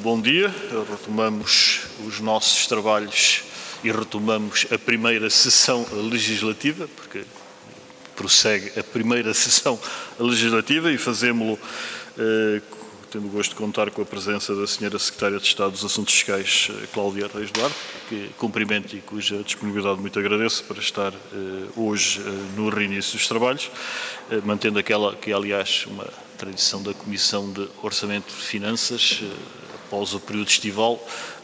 bom dia. Retomamos os nossos trabalhos e retomamos a primeira sessão legislativa, porque prossegue a primeira sessão legislativa e fazemos-lo tendo o gosto de contar com a presença da Sra. Secretária de Estado dos Assuntos Fiscais, Cláudia Reis Duarte, que cumprimento e cuja disponibilidade muito agradeço para estar hoje no reinício dos trabalhos, mantendo aquela que, aliás, uma tradição da Comissão de Orçamento e Finanças, após o período estival,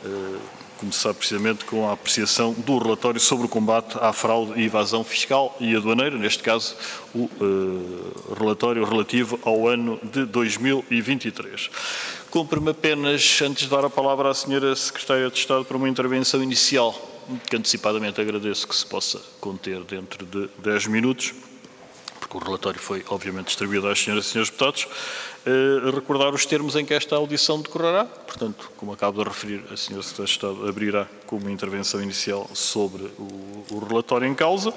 começar precisamente com a apreciação do relatório sobre o combate à fraude e evasão fiscal e aduaneira, neste caso o relatório relativo ao ano de 2023. Cumpre-me apenas, antes de dar a palavra à Sra. Secretária de Estado para uma intervenção inicial, que antecipadamente agradeço que se possa conter dentro de 10 minutos, porque o relatório foi, obviamente, distribuído às senhoras e senhores deputados, recordar os termos em que esta audição decorrerá. Portanto, como acabo de referir, a Sra. Secretária de Estado abrirá com uma intervenção inicial sobre o relatório em causa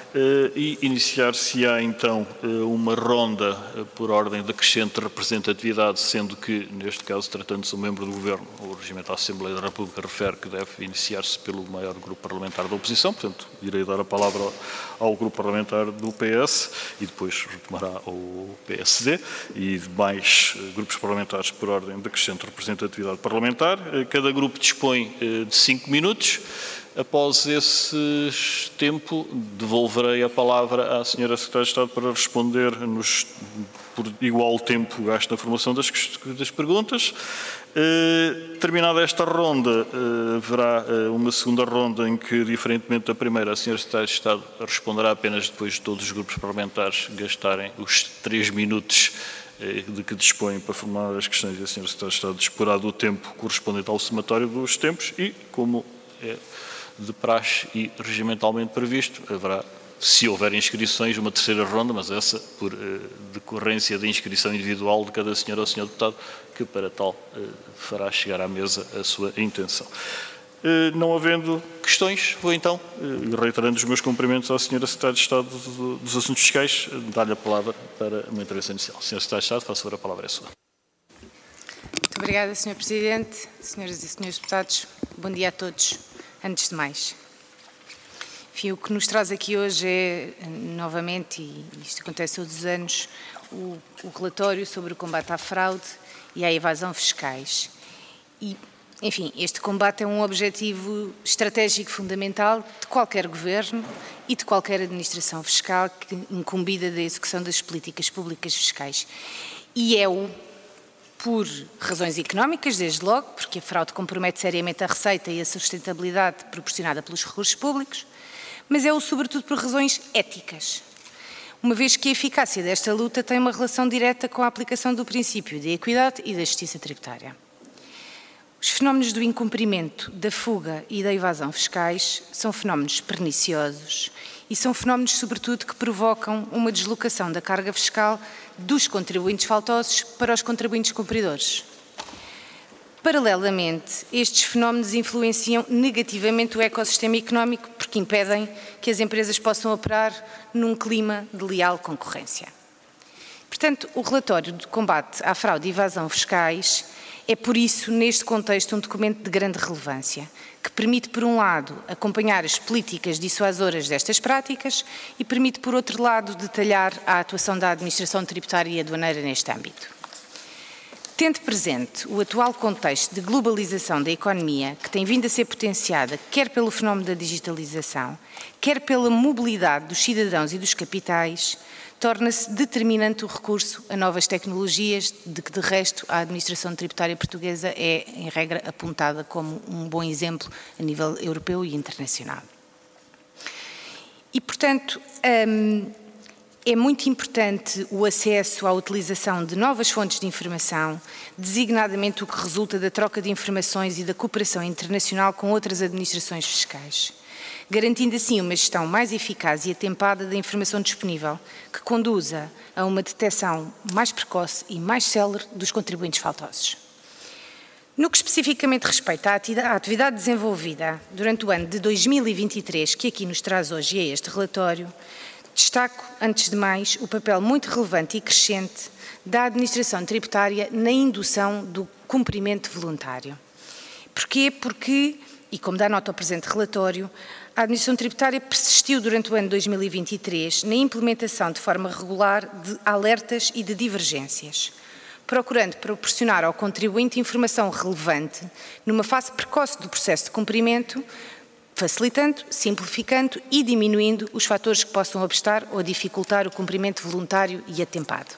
e iniciar-se-á, então, uma ronda por ordem decrescente de representatividade, sendo que, neste caso, tratando-se de um membro do Governo, o Regimento da Assembleia da República refere que deve iniciar-se pelo maior grupo parlamentar da oposição, portanto, irei dar a palavra ao grupo parlamentar do PS e depois retomará o PSD e demais grupos parlamentares por ordem decrescente de representatividade parlamentar. Cada grupo dispõe de 5 minutos. Após esse tempo, devolverei a palavra à Sra. Secretária de Estado para responder por igual tempo gasto na formulação das perguntas. Terminada esta ronda, haverá uma segunda ronda em que, diferentemente da primeira, a Sra. Secretária de Estado responderá apenas depois de todos os grupos parlamentares gastarem os 3 minutos de que dispõem para formular as questões, e a Sra. Secretária de Estado disporá do tempo correspondente ao somatório dos tempos e, como é de praxe e regimentalmente previsto, haverá, se houver inscrições, uma terceira ronda, mas essa por decorrência da inscrição individual de cada senhora ou senhor deputado, que para tal fará chegar à mesa a sua intenção. Não havendo questões, vou então, reiterando os meus cumprimentos à Sra. Secretária de Estado dos Assuntos Fiscais, dar-lhe a palavra para uma intervenção inicial. Sra. Secretária de Estado, faço favor, a palavra é sua. Muito obrigada, Sr. Presidente, Senhoras e Senhores Deputados, bom dia a todos. Antes de mais, enfim, o que nos traz aqui hoje é, novamente, e isto acontece todos os anos, o relatório sobre o combate à fraude e à evasão fiscais. E, enfim, este combate é um objetivo estratégico fundamental de qualquer governo e de qualquer administração fiscal que incumbida da execução das políticas públicas fiscais. E é-o por razões económicas, desde logo, porque a fraude compromete seriamente a receita e a sustentabilidade proporcionada pelos recursos públicos, mas é-o sobretudo por razões éticas, uma vez que a eficácia desta luta tem uma relação direta com a aplicação do princípio da equidade e da justiça tributária. Os fenómenos do incumprimento, da fuga e da evasão fiscais são fenómenos perniciosos e são fenómenos, sobretudo, que provocam uma deslocação da carga fiscal dos contribuintes faltosos para os contribuintes cumpridores. Paralelamente, estes fenómenos influenciam negativamente o ecossistema económico porque impedem que as empresas possam operar num clima de leal concorrência. Portanto, o relatório de combate à fraude e evasão fiscais é, por isso, neste contexto, um documento de grande relevância, que permite, por um lado, acompanhar as políticas dissuasoras destas práticas e permite, por outro lado, detalhar a atuação da administração tributária e aduaneira neste âmbito. Tendo presente o atual contexto de globalização da economia, que tem vindo a ser potenciada quer pelo fenómeno da digitalização, quer pela mobilidade dos cidadãos e dos capitais, torna-se determinante o recurso a novas tecnologias, de que, de resto, a administração tributária portuguesa é, em regra, apontada como um bom exemplo a nível europeu e internacional. E, portanto, é muito importante o acesso à utilização de novas fontes de informação, designadamente o que resulta da troca de informações e da cooperação internacional com outras administrações fiscais, garantindo assim uma gestão mais eficaz e atempada da informação disponível, que conduza a uma detecção mais precoce e mais célere dos contribuintes faltosos. No que especificamente respeita à atividade desenvolvida durante o ano de 2023, que aqui nos traz hoje e é este relatório, destaco, antes de mais, o papel muito relevante e crescente da administração tributária na indução do cumprimento voluntário. Porquê? Porque, e como dá nota ao presente relatório, a administração tributária persistiu durante o ano 2023 na implementação de forma regular de alertas e de divergências, procurando proporcionar ao contribuinte informação relevante numa fase precoce do processo de cumprimento, facilitando, simplificando e diminuindo os fatores que possam obstar ou dificultar o cumprimento voluntário e atempado.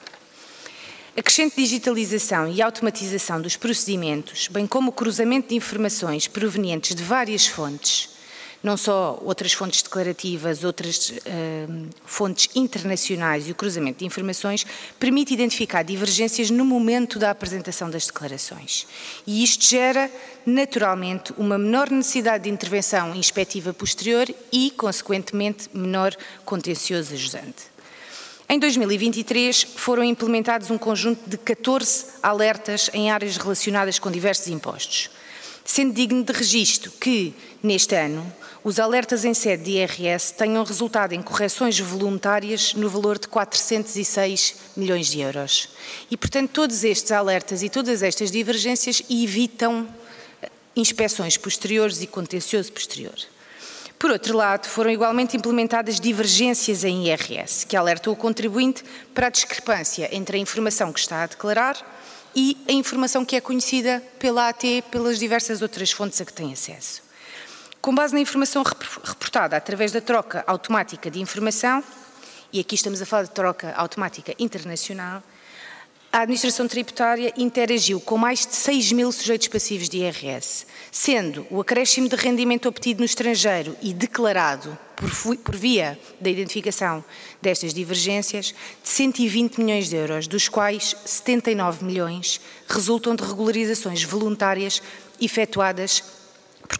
A crescente digitalização e automatização dos procedimentos, bem como o cruzamento de informações provenientes de várias fontes, não só outras fontes declarativas, outras fontes internacionais e o cruzamento de informações, permite identificar divergências no momento da apresentação das declarações. E isto gera, naturalmente, uma menor necessidade de intervenção inspectiva posterior e, consequentemente, menor contencioso ajusante. Em 2023, foram implementados um conjunto de 14 alertas em áreas relacionadas com diversos impostos, sendo digno de registro que, neste ano, os alertas em sede de IRS tenham resultado em correções voluntárias no valor de 406 milhões de euros. E, portanto, todos estes alertas e todas estas divergências evitam inspeções posteriores e contencioso posterior. Por outro lado, foram igualmente implementadas divergências em IRS, que alertam o contribuinte para a discrepância entre a informação que está a declarar e a informação que é conhecida pela AT, pelas diversas outras fontes a que tem acesso. Com base na informação reportada através da troca automática de informação, e aqui estamos a falar de troca automática internacional, a administração tributária interagiu com mais de 6 mil sujeitos passivos de IRS, sendo o acréscimo de rendimento obtido no estrangeiro e declarado por via da identificação destas divergências de 120 milhões de euros, dos quais 79 milhões resultam de regularizações voluntárias efetuadas por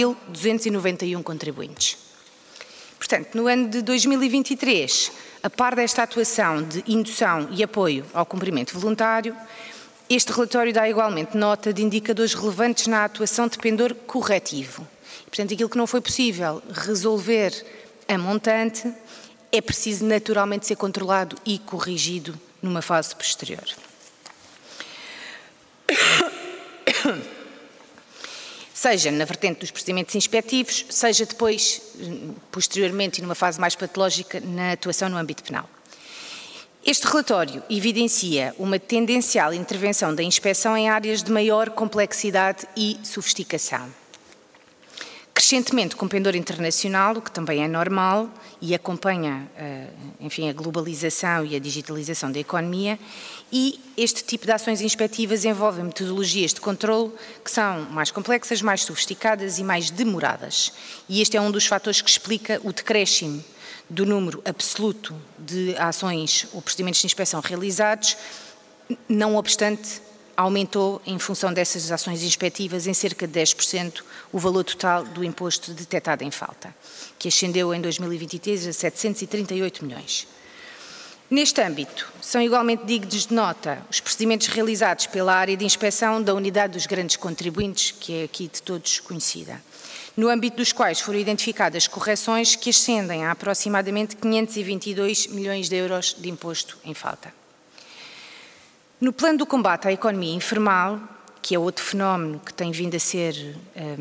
4.291 contribuintes. Portanto, no ano de 2023, a par desta atuação de indução e apoio ao cumprimento voluntário, este relatório dá igualmente nota de indicadores relevantes na atuação de pendor corretivo. Portanto, aquilo que não foi possível resolver a montante é preciso naturalmente ser controlado e corrigido numa fase posterior. Seja na vertente dos procedimentos inspectivos, seja depois, posteriormente e numa fase mais patológica, na atuação no âmbito penal. Este relatório evidencia uma tendencial intervenção da inspeção em áreas de maior complexidade e sofisticação. Crescentemente com pendor internacional, o que também é normal e acompanha, enfim, a globalização e a digitalização da economia, e este tipo de ações inspectivas envolvem metodologias de controle que são mais complexas, mais sofisticadas e mais demoradas. E este é um dos fatores que explica o decréscimo do número absoluto de ações ou procedimentos de inspeção realizados, não obstante, aumentou, em função dessas ações inspectivas, em cerca de 10% o valor total do imposto detectado em falta, que ascendeu em 2023 a 738 milhões. Neste âmbito, são igualmente dignos de nota os procedimentos realizados pela área de inspeção da Unidade dos Grandes Contribuintes, que é aqui de todos conhecida, no âmbito dos quais foram identificadas correções que ascendem a aproximadamente 522 milhões de euros de imposto em falta. No plano do combate à economia informal, que é outro fenómeno que tem vindo a ser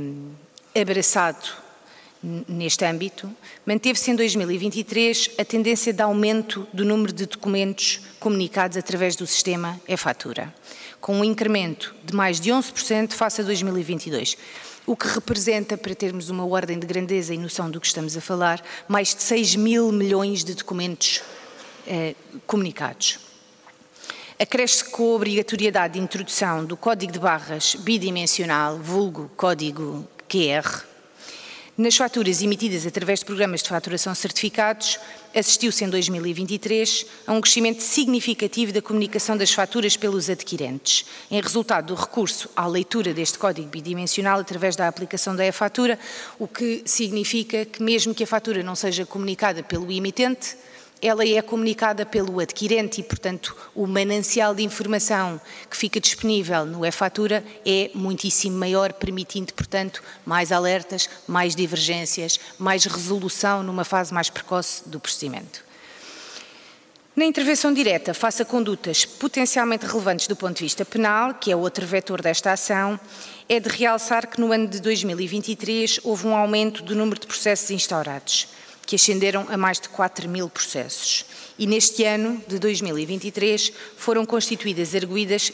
abraçado neste âmbito, manteve-se em 2023 a tendência de aumento do número de documentos comunicados através do sistema e-fatura, com um incremento de mais de 11% face a 2022, o que representa, para termos uma ordem de grandeza e noção do que estamos a falar, mais de 6 mil milhões de documentos comunicados. Acresce com a obrigatoriedade de introdução do código de barras bidimensional, vulgo código QR, nas faturas emitidas através de programas de faturação certificados, assistiu-se em 2023 a um crescimento significativo da comunicação das faturas pelos adquirentes, em resultado do recurso à leitura deste código bidimensional através da aplicação da e-fatura, o que significa que mesmo que a fatura não seja comunicada pelo emitente, ela é comunicada pelo adquirente e, portanto, o manancial de informação que fica disponível no e-fatura é muitíssimo maior, permitindo, portanto, mais alertas, mais divergências, mais resolução numa fase mais precoce do procedimento. Na intervenção direta, face a condutas potencialmente relevantes do ponto de vista penal, que é outro vetor desta ação, é de realçar que no ano de 2023 houve um aumento do número de processos instaurados, que ascenderam a mais de 4.000 processos. E neste ano de 2023 foram constituídas arguidas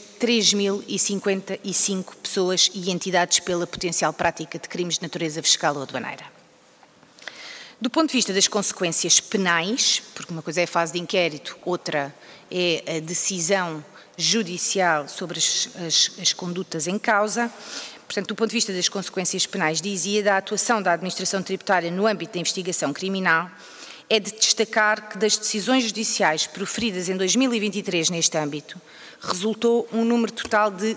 3.055 pessoas e entidades pela potencial prática de crimes de natureza fiscal ou aduaneira. Do ponto de vista das consequências penais, porque uma coisa é a fase de inquérito, outra é a decisão judicial sobre as condutas em causa, portanto, do ponto de vista das consequências penais, dizia, da atuação da administração tributária no âmbito da investigação criminal, é de destacar que das decisões judiciais proferidas em 2023 neste âmbito, resultou um número total de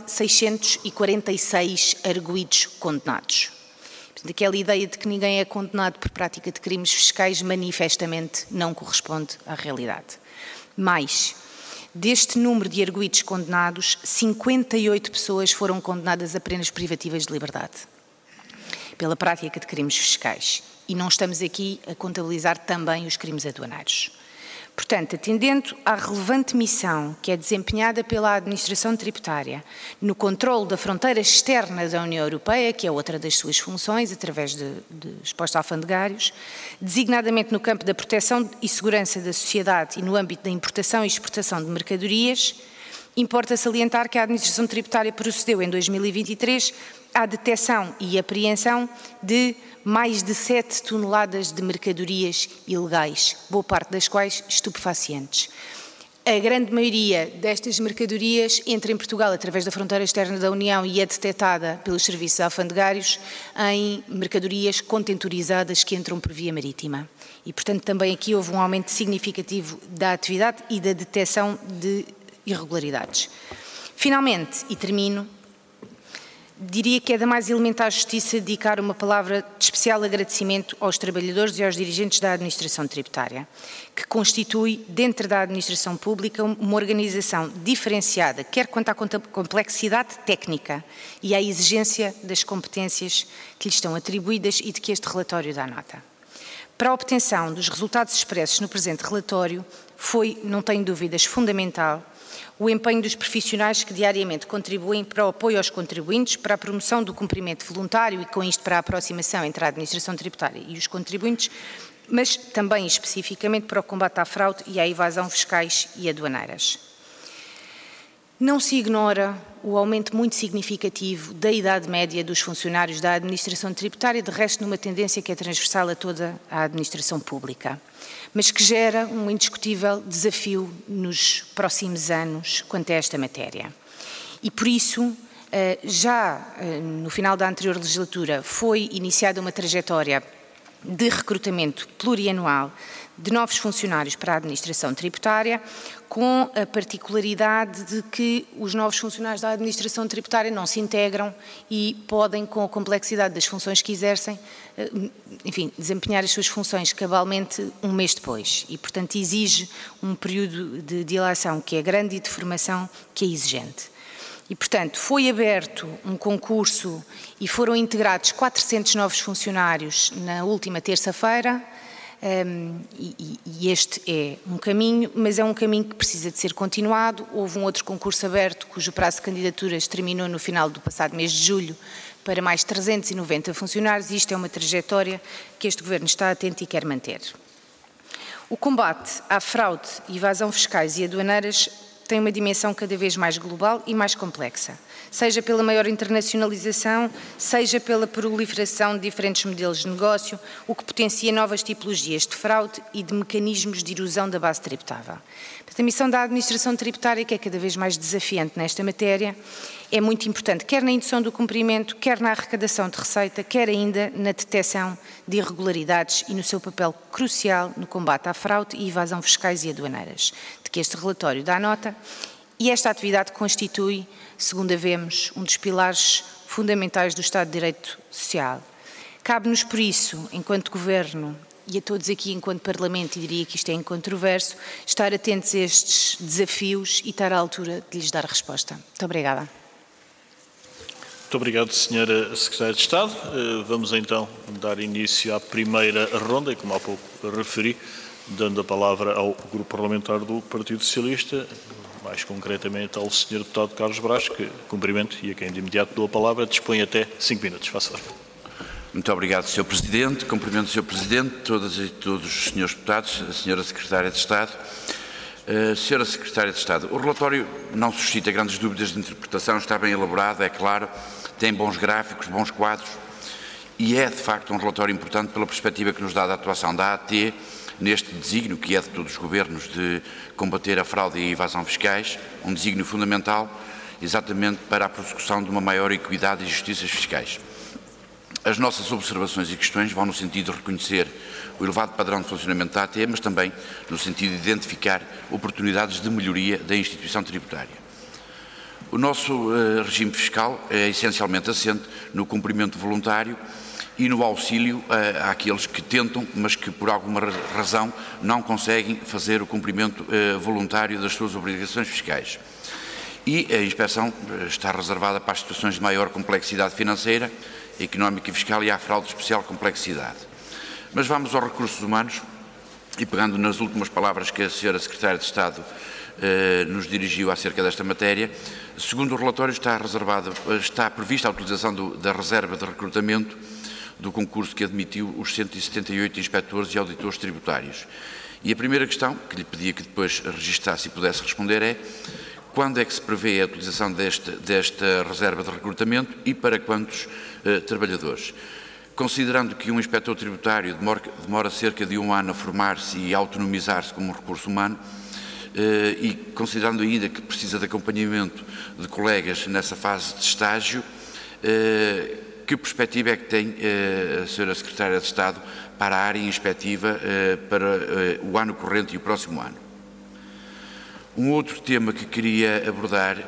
646 arguidos condenados. Aquela ideia de que ninguém é condenado por prática de crimes fiscais manifestamente não corresponde à realidade. Mais, deste número de arguidos condenados, 58 pessoas foram condenadas a penas privativas de liberdade pela prática de crimes fiscais. E não estamos aqui a contabilizar também os crimes aduaneiros. Portanto, atendendo à relevante missão que é desempenhada pela administração tributária no controle da fronteira externa da União Europeia, que é outra das suas funções, através dos postos alfandegários, designadamente no campo da proteção e segurança da sociedade e no âmbito da importação e exportação de mercadorias, importa salientar que a administração tributária procedeu em 2023 à detecção e apreensão de mais de 7 toneladas de mercadorias ilegais, boa parte das quais estupefacientes. A grande maioria destas mercadorias entra em Portugal através da fronteira externa da União e é detectada pelos serviços alfandegários em mercadorias contentorizadas que entram por via marítima. E, portanto, também aqui houve um aumento significativo da atividade e da detecção de irregularidades. Finalmente, e termino, diria que é da mais elementar justiça dedicar uma palavra de especial agradecimento aos trabalhadores e aos dirigentes da administração tributária, que constitui, dentro da administração pública, uma organização diferenciada, quer quanto à complexidade técnica e à exigência das competências que lhes estão atribuídas e de que este relatório dá nota. Para a obtenção dos resultados expressos no presente relatório, foi, não tenho dúvidas, fundamental o empenho dos profissionais que diariamente contribuem para o apoio aos contribuintes, para a promoção do cumprimento voluntário e, com isto, para a aproximação entre a administração tributária e os contribuintes, mas também especificamente para o combate à fraude e à evasão fiscais e aduaneiras. Não se ignora o aumento muito significativo da idade média dos funcionários da administração tributária, de resto numa tendência que é transversal a toda a administração pública, mas que gera um indiscutível desafio nos próximos anos quanto a esta matéria. E por isso, já no final da anterior legislatura, foi iniciada uma trajetória de recrutamento plurianual de novos funcionários para a administração tributária, com a particularidade de que os novos funcionários da administração tributária não se integram e podem, com a complexidade das funções que exercem, enfim, desempenhar as suas funções cabalmente um mês depois. E, portanto, exige um período de dilação que é grande e de formação que é exigente. E, portanto, foi aberto um concurso e foram integrados 400 novos funcionários na última terça-feira. E este é um caminho, mas é um caminho que precisa de ser continuado. Houve um outro concurso aberto, cujo prazo de candidaturas terminou no final do passado mês de julho, para mais 390 funcionários, e isto é uma trajetória que este Governo está atento e quer manter. O combate à fraude, evasão fiscais e aduaneiras tem uma dimensão cada vez mais global e mais complexa, seja pela maior internacionalização, seja pela proliferação de diferentes modelos de negócio, o que potencia novas tipologias de fraude e de mecanismos de erosão da base tributável. A missão da administração tributária, que é cada vez mais desafiante nesta matéria, é muito importante, quer na indução do cumprimento, quer na arrecadação de receita, quer ainda na detecção de irregularidades e no seu papel crucial no combate à fraude e evasão fiscais e aduaneiras, de que este relatório dá nota, e esta atividade constitui, segundo a vemos, um dos pilares fundamentais do Estado de Direito Social. Cabe-nos, por isso, enquanto Governo, e a todos aqui enquanto Parlamento, e diria que isto é incontroverso, estar atentos a estes desafios e estar à altura de lhes dar resposta. Muito obrigada. Muito obrigado, Sra. Secretária de Estado. Vamos então dar início à primeira ronda e, como há pouco referi, dando a palavra ao Grupo Parlamentar do Partido Socialista, mais concretamente ao Sr. Deputado Carlos Brás, que cumprimento e a quem de imediato dou a palavra, dispõe até 5 minutos. Faça favor. Muito obrigado, Sr. Presidente. Cumprimento o Sr. Presidente, todas e todos os Srs. Deputados, a Sra. Secretária de Estado. Sra. Secretária de Estado, o relatório não suscita grandes dúvidas de interpretação, está bem elaborado, é claro, tem bons gráficos, bons quadros e é, de facto, um relatório importante pela perspectiva que nos dá da atuação da AT neste desígnio, que é de todos os governos, de combater a fraude e a evasão fiscais, um desígnio fundamental exatamente para a prossecução de uma maior equidade e justiças fiscais. As nossas observações e questões vão no sentido de reconhecer o elevado padrão de funcionamento da AT, mas também no sentido de identificar oportunidades de melhoria da instituição tributária. O nosso regime fiscal é essencialmente assente no cumprimento voluntário e no auxílio àqueles que tentam, mas que por alguma razão não conseguem fazer o cumprimento voluntário das suas obrigações fiscais. E a inspeção está reservada para as situações de maior complexidade financeira, económica e fiscal e à fraude de especial complexidade. Mas vamos aos recursos humanos e, pegando nas últimas palavras que a Sra. Secretária de Estado nos dirigiu acerca desta matéria, segundo o relatório está prevista a utilização da reserva de recrutamento do concurso que admitiu os 178 inspectores e auditores tributários. E a primeira questão, que lhe pedia que depois registrasse e pudesse responder é: quando é que se prevê a utilização desta reserva de recrutamento e para quantos trabalhadores? Considerando que um inspetor tributário demora cerca de 1 ano a formar-se e a autonomizar-se como um recurso humano, e considerando ainda que precisa de acompanhamento de colegas nessa fase de estágio, que perspectiva é que tem a Sra. Secretária de Estado para a área inspectiva para o ano corrente e o próximo ano? Um outro tema que queria abordar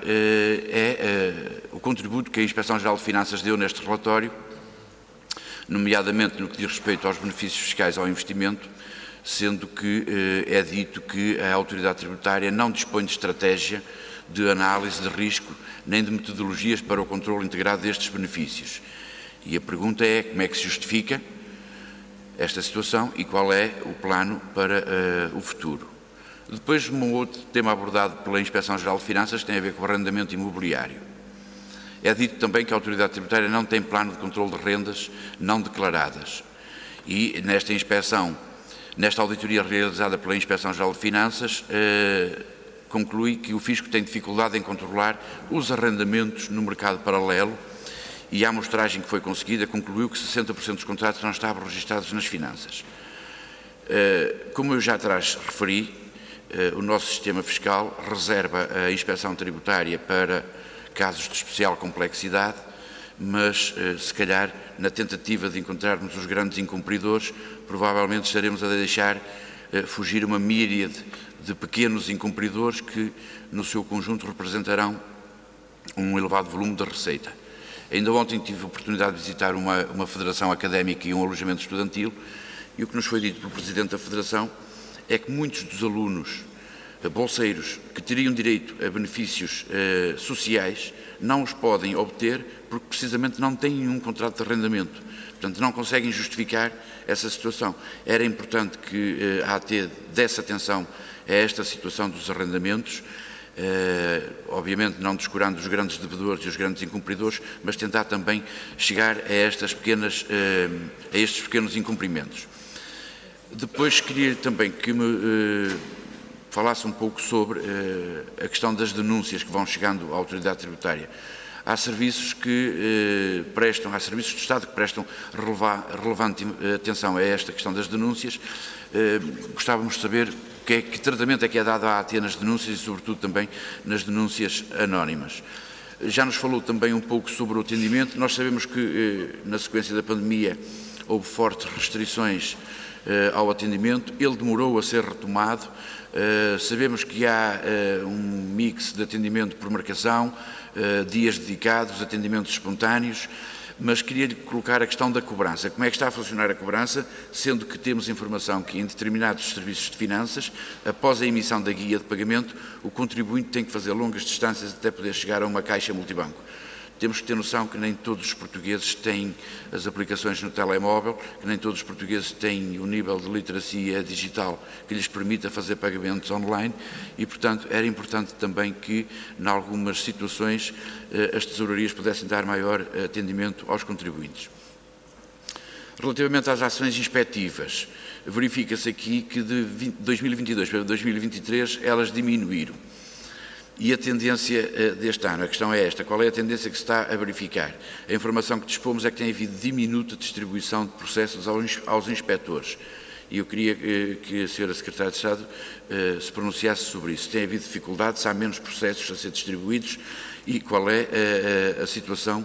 é o contributo que a Inspeção-Geral de Finanças deu neste relatório, nomeadamente no que diz respeito aos benefícios fiscais ao investimento, sendo que é dito que a autoridade tributária não dispõe de estratégia de análise de risco nem de metodologias para o controle integrado destes benefícios. E a pergunta é: como é que se justifica esta situação e qual é o plano para o futuro? Depois, um outro tema abordado pela Inspeção-Geral de Finanças tem a ver com o arrendamento imobiliário. É dito também que a autoridade tributária não tem plano de controle de rendas não declaradas. E nesta inspeção, nesta auditoria realizada pela Inspeção-Geral de Finanças, conclui que o fisco tem dificuldade em controlar os arrendamentos no mercado paralelo e a amostragem que foi conseguida concluiu que 60% dos contratos não estavam registados nas finanças. Como eu já atrás referi, o nosso sistema fiscal reserva a inspeção tributária para casos de especial complexidade, mas se calhar na tentativa de encontrarmos os grandes incumpridores, provavelmente estaremos a deixar fugir uma míriade de pequenos incumpridores que no seu conjunto representarão um elevado volume de receita. Ainda ontem tive a oportunidade de visitar uma federação académica e um alojamento estudantil, e o que nos foi dito pelo Presidente da Federação é que muitos dos alunos bolseiros que teriam direito a benefícios sociais não os podem obter porque precisamente não têm nenhum contrato de arrendamento. Portanto, não conseguem justificar essa situação. Era importante que a AT desse atenção a esta situação dos arrendamentos, obviamente não descurando os grandes devedores e os grandes incumpridores, mas tentar também chegar a estes pequenos incumprimentos. Depois queria também que me falasse um pouco sobre a questão das denúncias que vão chegando à autoridade tributária. Há serviços há serviços do Estado que prestam relevante atenção a esta questão das denúncias. Gostávamos de saber que tratamento é que é dado à AT nas denúncias e, sobretudo, também nas denúncias anónimas. Já nos falou também um pouco sobre o atendimento. Nós sabemos que, na sequência da pandemia, houve fortes restrições ao atendimento. Ele demorou a ser retomado. Sabemos que há um mix de atendimento por marcação, dias dedicados, atendimentos espontâneos, mas queria-lhe colocar a questão da cobrança. Como é que está a funcionar a cobrança, sendo que temos informação que em determinados serviços de finanças, após a emissão da guia de pagamento, o contribuinte tem que fazer longas distâncias até poder chegar a uma caixa multibanco. temos que ter noção que nem todos os portugueses têm as aplicações no telemóvel, que nem todos os portugueses têm o nível de literacia digital que lhes permita fazer pagamentos online e, portanto, era importante também que, em algumas situações, as tesourarias pudessem dar maior atendimento aos contribuintes. Relativamente às ações inspectivas, verifica-se aqui que de 2022 para 2023 elas diminuíram. E a tendência deste ano, a questão é esta, qual é a tendência que se está a verificar? A informação que dispomos é que tem havido diminuta distribuição de processos aos inspectores. E eu queria que a Sra. Secretária de Estado se pronunciasse sobre isso. Tem havido dificuldades, há menos processos a ser distribuídos e qual é a situação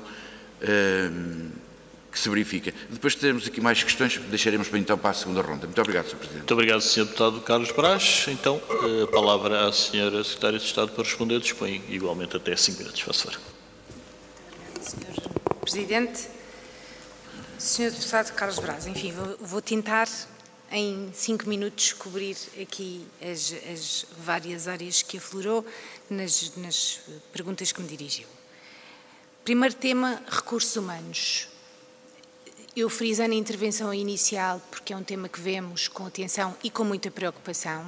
que se verifica. Depois teremos aqui mais questões, deixaremos então para a segunda ronda. Muito obrigado, Sr. Presidente. Muito obrigado, Sr. Deputado Carlos Brás. Então, a palavra à Sra. Secretária de Estado para responder. Dispõe igualmente até 5 minutos, por favor. Sr. Presidente, Sr. Deputado Carlos Brás, enfim, vou tentar em 5 minutos cobrir aqui as várias áreas que aflorou nas perguntas que me dirigiu. Primeiro tema, recursos humanos. Eu frisei na intervenção inicial, porque é um tema que vemos com atenção e com muita preocupação,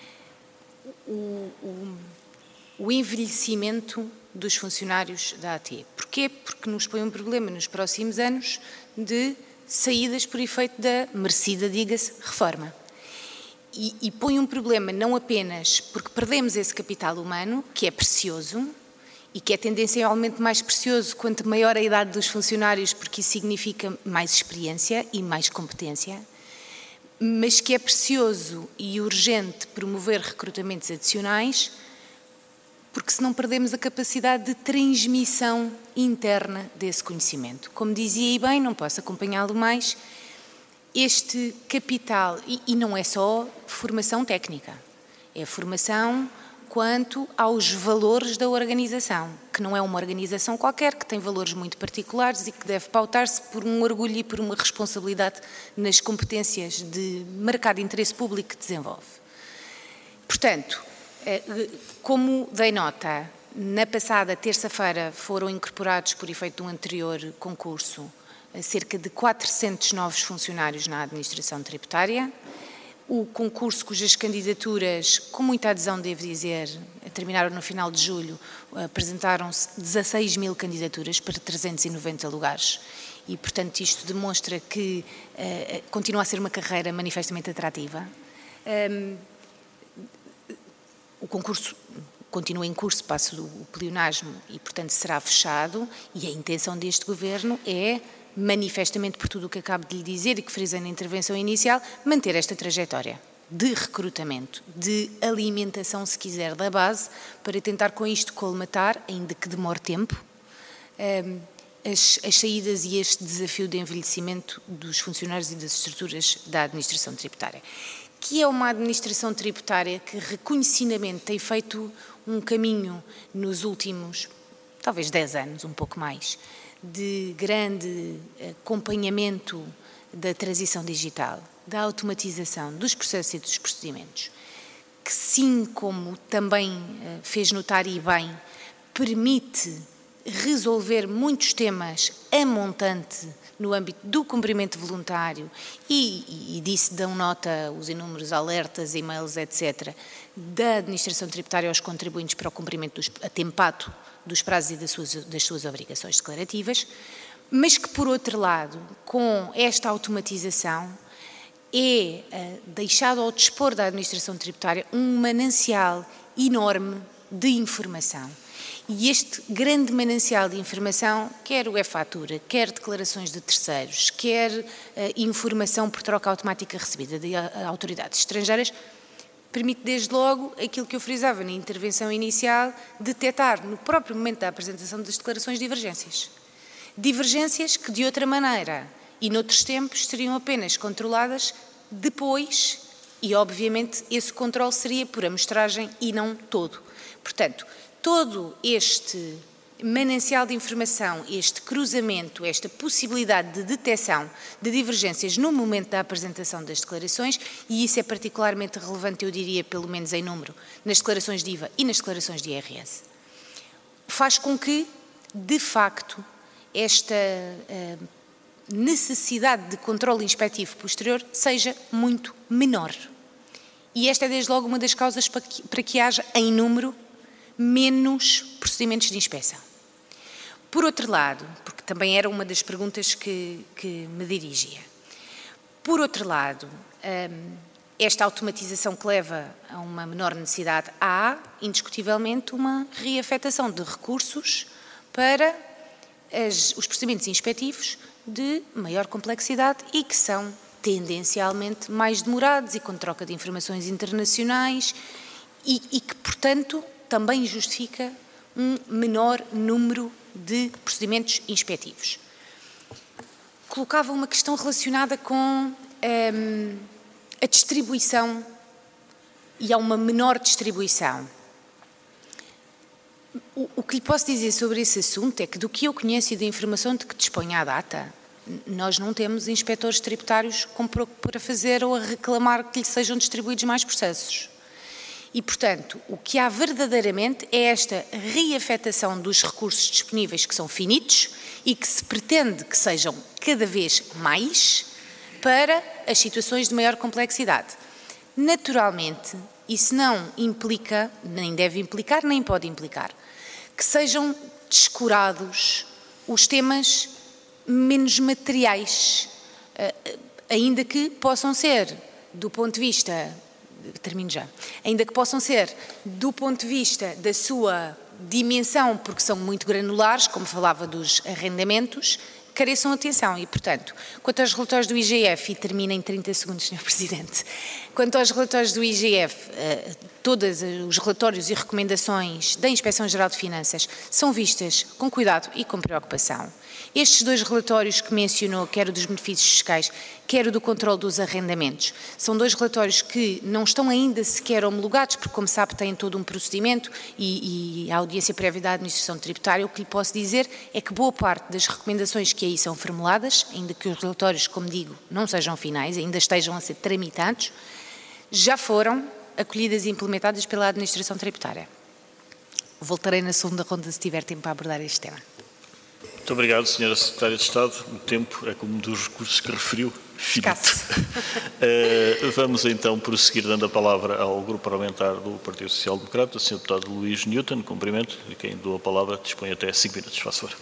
o envelhecimento dos funcionários da AT. Porquê? Porque nos põe um problema nos próximos anos de saídas por efeito da merecida, diga-se, reforma. E põe um problema não apenas porque perdemos esse capital humano, que é precioso, e que é tendencialmente mais precioso quanto maior a idade dos funcionários, porque isso significa mais experiência e mais competência, mas que é precioso e urgente promover recrutamentos adicionais, porque senão perdemos a capacidade de transmissão interna desse conhecimento. Como dizia e bem, não posso acompanhá-lo mais, este capital, e não é só formação técnica, é formação quanto aos valores da organização, que não é uma organização qualquer, que tem valores muito particulares e que deve pautar-se por um orgulho e por uma responsabilidade nas competências de mercado de interesse público que desenvolve. Portanto, como dei nota, na passada terça-feira foram incorporados, por efeito de um anterior concurso, cerca de 400 novos funcionários na administração tributária. O concurso, cujas candidaturas, com muita adesão, devo dizer, terminaram no final de julho, apresentaram-se 16 mil candidaturas para 390 lugares. E, portanto, isto demonstra que continua a ser uma carreira manifestamente atrativa. O concurso continua em curso, passa o pleonasmo e, portanto, será fechado. E a intenção deste Governo é, manifestamente por tudo o que acabo de lhe dizer e que frisei na intervenção inicial, manter esta trajetória de recrutamento, de alimentação, se quiser, da base, para tentar com isto colmatar, ainda que demore tempo, as saídas e este desafio de envelhecimento dos funcionários e das estruturas da administração tributária, que é uma administração tributária que reconhecidamente tem feito um caminho nos últimos, talvez 10 anos, um pouco mais, de grande acompanhamento da transição digital, da automatização dos processos e dos procedimentos, que sim, como também fez notar e bem, permite resolver muitos temas a montante no âmbito do cumprimento voluntário e disso dão nota os inúmeros alertas, e-mails, etc., da administração tributária aos contribuintes para o cumprimento atempado dos prazos e das suas obrigações declarativas, mas que, por outro lado, com esta automatização, é deixado ao dispor da administração tributária um manancial enorme de informação. E este grande manancial de informação, quer o e-fatura, quer declarações de terceiros, quer informação por troca automática recebida de autoridades estrangeiras, permite desde logo aquilo que eu frisava na intervenção inicial, detectar no próprio momento da apresentação das declarações divergências. Divergências que de outra maneira e noutros tempos seriam apenas controladas depois e obviamente esse controle seria por amostragem e não todo. Portanto, todo este manancial de informação, este cruzamento, esta possibilidade de detecção de divergências no momento da apresentação das declarações, e isso é particularmente relevante, eu diria, pelo menos em número, nas declarações de IVA e nas declarações de IRS, faz com que de facto, esta necessidade de controle inspectivo posterior seja muito menor. E esta é, desde logo, uma das causas para que haja, em número, menos procedimentos de inspeção. Por outro lado, porque também era uma das perguntas que me dirigia, por outro lado, esta automatização que leva a uma menor necessidade, há, indiscutivelmente, uma reafetação de recursos para os procedimentos inspectivos de maior complexidade e que são tendencialmente mais demorados e com troca de informações internacionais e que, portanto, também justifica um menor número de procedimentos inspectivos. Colocava uma questão relacionada com a distribuição e há uma menor distribuição. O que lhe posso dizer sobre esse assunto é que, do que eu conheço e da informação de que disponho à data, nós não temos inspectores tributários para fazer ou a reclamar que lhe sejam distribuídos mais processos. E, portanto, o que há verdadeiramente é esta reafetação dos recursos disponíveis que são finitos e que se pretende que sejam cada vez mais para as situações de maior complexidade. Naturalmente, isso não implica, nem deve implicar, nem pode implicar, que sejam descurados os temas menos materiais, ainda que possam ser, do ponto de vista, termino já, ainda que possam ser, do ponto de vista da sua dimensão, porque são muito granulares, como falava dos arrendamentos, careçam atenção e, portanto, quanto aos relatórios do IGF, e termino em 30 segundos, Sr. Presidente, quanto aos relatórios do IGF, todos os relatórios e recomendações da Inspeção-Geral de Finanças são vistas com cuidado e com preocupação. Estes dois relatórios que mencionou, quer o dos benefícios fiscais, quer o do controle dos arrendamentos, são dois relatórios que não estão ainda sequer homologados, porque, como sabe, têm todo um procedimento e a audiência prévia da administração tributária. O que lhe posso dizer é que boa parte das recomendações que aí são formuladas, ainda que os relatórios, como digo, não sejam finais, ainda estejam a ser tramitados, já foram acolhidas e implementadas pela administração tributária. Voltarei na segunda ronda se tiver tempo para abordar este tema. Muito obrigado, Sra. Secretária de Estado. O tempo é como um dos recursos que referiu, finito. Vamos então prosseguir dando a palavra ao Grupo Parlamentar do Partido Social Democrata, o Sr. Deputado Luís Newton. Cumprimento, e quem dou a palavra dispõe até 5 minutos. Faça favor.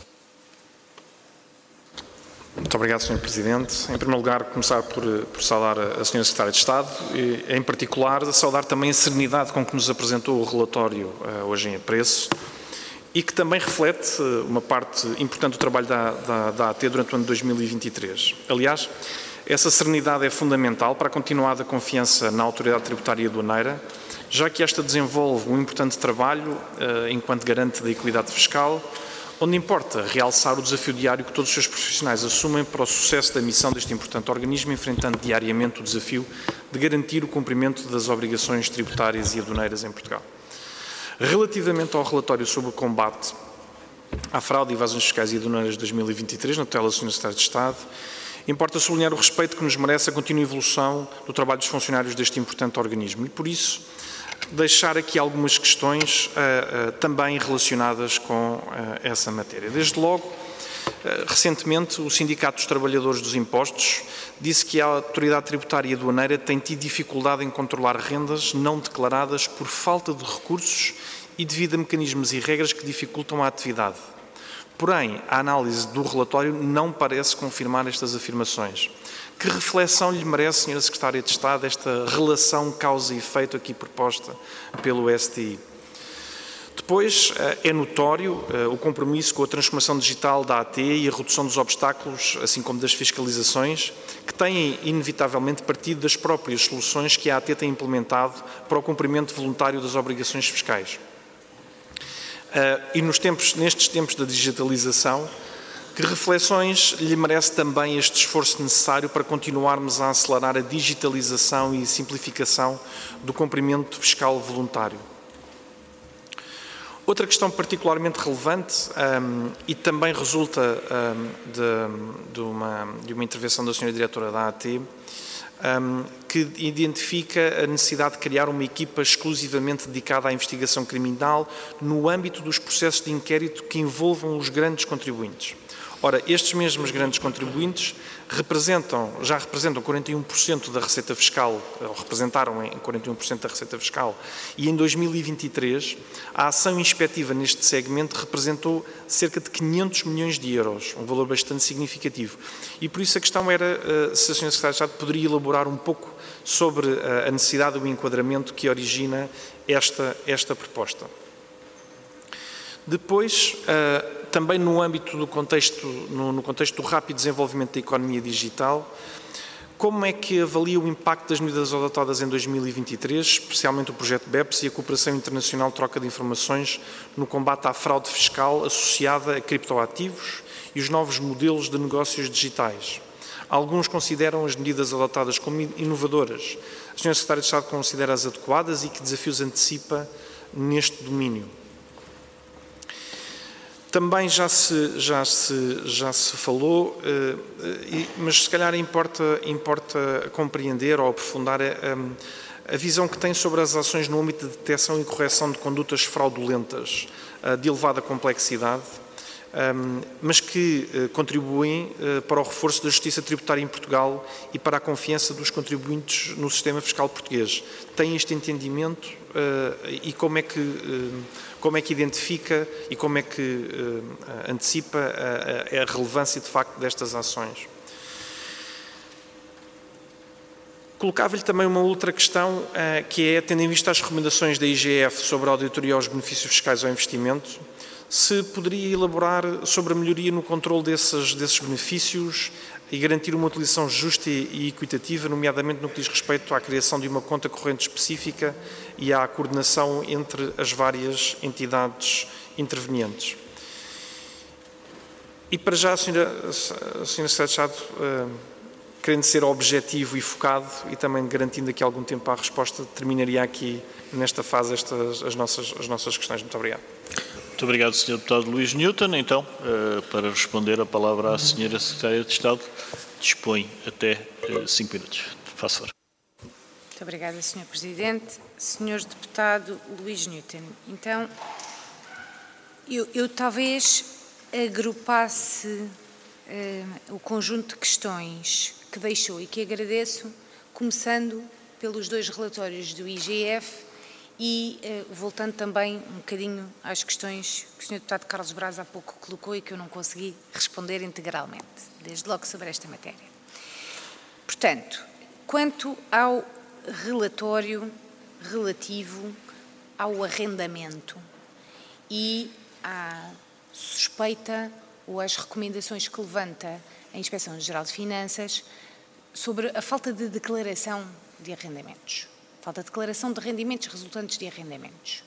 Muito obrigado, Sr. Presidente. Em primeiro lugar, começar por saudar a Sra. Secretária de Estado e, em particular, saudar também a serenidade com que nos apresentou o relatório hoje em apreço e que também reflete uma parte importante do trabalho da AT durante o ano de 2023. Aliás, essa serenidade é fundamental para a continuada confiança na Autoridade Tributária e Aduaneira, já que esta desenvolve um importante trabalho enquanto garante da equidade fiscal, onde importa realçar o desafio diário que todos os seus profissionais assumem para o sucesso da missão deste importante organismo, enfrentando diariamente o desafio de garantir o cumprimento das obrigações tributárias e aduaneiras em Portugal. Relativamente ao relatório sobre o combate à fraude e evasões fiscais e aduaneiras de 2023, na tutela do Sr. Secretário de Estado, importa sublinhar o respeito que nos merece a contínua evolução do trabalho dos funcionários deste importante organismo e, por isso, deixar aqui algumas questões também relacionadas com essa matéria. Desde logo, recentemente, o Sindicato dos Trabalhadores dos Impostos disse que a Autoridade Tributária e Aduaneira tem tido dificuldade em controlar rendas não declaradas por falta de recursos e devido a mecanismos e regras que dificultam a atividade. Porém, a análise do relatório não parece confirmar estas afirmações. Que reflexão lhe merece, Sra. Secretária de Estado, esta relação causa e efeito aqui proposta pelo STI? Depois, é notório o compromisso com a transformação digital da AT e a redução dos obstáculos, assim como das fiscalizações, que têm inevitavelmente partido das próprias soluções que a AT tem implementado para o cumprimento voluntário das obrigações fiscais. E nestes tempos da digitalização, que reflexões lhe merece também este esforço necessário para continuarmos a acelerar a digitalização e simplificação do cumprimento fiscal voluntário? Outra questão particularmente relevante e também resulta de uma intervenção da Sra. Diretora da AT, que identifica a necessidade de criar uma equipa exclusivamente dedicada à investigação criminal no âmbito dos processos de inquérito que envolvam os grandes contribuintes. Ora, estes mesmos grandes contribuintes já representam 41% da receita fiscal, ou representaram em 41% da receita fiscal, e em 2023 a ação inspectiva neste segmento representou cerca de 500 milhões de euros, um valor bastante significativo. E por isso a questão era se a Sra. Secretária de Estado poderia elaborar um pouco sobre a necessidade do enquadramento que origina esta proposta. Depois, também no âmbito do contexto, no contexto do rápido desenvolvimento da economia digital, como é que avalia o impacto das medidas adotadas em 2023, especialmente o projeto BEPS e a cooperação internacional de troca de informações no combate à fraude fiscal associada a criptoativos e os novos modelos de negócios digitais? Alguns consideram as medidas adotadas como inovadoras. A Sra. Secretária de Estado considera-as adequadas e que desafios antecipa neste domínio? Também já se falou, mas se calhar importa compreender ou aprofundar a visão que tem sobre as ações no âmbito de detecção e correção de condutas fraudulentas de elevada complexidade, mas que contribuem para o reforço da justiça tributária em Portugal e para a confiança dos contribuintes no sistema fiscal português. Tem este entendimento e como é que identifica e como é que antecipa a relevância de facto destas ações? Colocava-lhe também uma outra questão, que é, tendo em vista as recomendações da IGF sobre a auditoria aos benefícios fiscais ao investimento, se poderia elaborar sobre a melhoria no controle desses benefícios e garantir uma utilização justa e equitativa, nomeadamente no que diz respeito à criação de uma conta corrente específica e à coordenação entre as várias entidades intervenientes. E para já, a Sra. Secretária de Estado, querendo ser objetivo e focado e também garantindo aqui algum tempo à resposta, terminaria aqui nesta fase as nossas questões. Muito obrigado. Muito obrigado, Sr. Deputado Luís Newton. Então, para responder a palavra à Sra. Secretária de Estado, dispõe até 5 minutos. Faça favor. Muito obrigada, Sr. Presidente. Sr. Deputado Luís Newton, então, eu talvez agrupasse o conjunto de questões que deixou e que agradeço, começando pelos 2 relatórios do IGF e voltando também um bocadinho às questões que o Sr. Deputado Carlos Braz há pouco colocou e que eu não consegui responder integralmente, desde logo sobre esta matéria. Portanto, quanto ao relatório relativo ao arrendamento e à suspeita ou às recomendações que levanta a Inspeção-Geral de Finanças sobre a falta de declaração de arrendamentos. Falta de declaração de rendimentos resultantes de arrendamentos.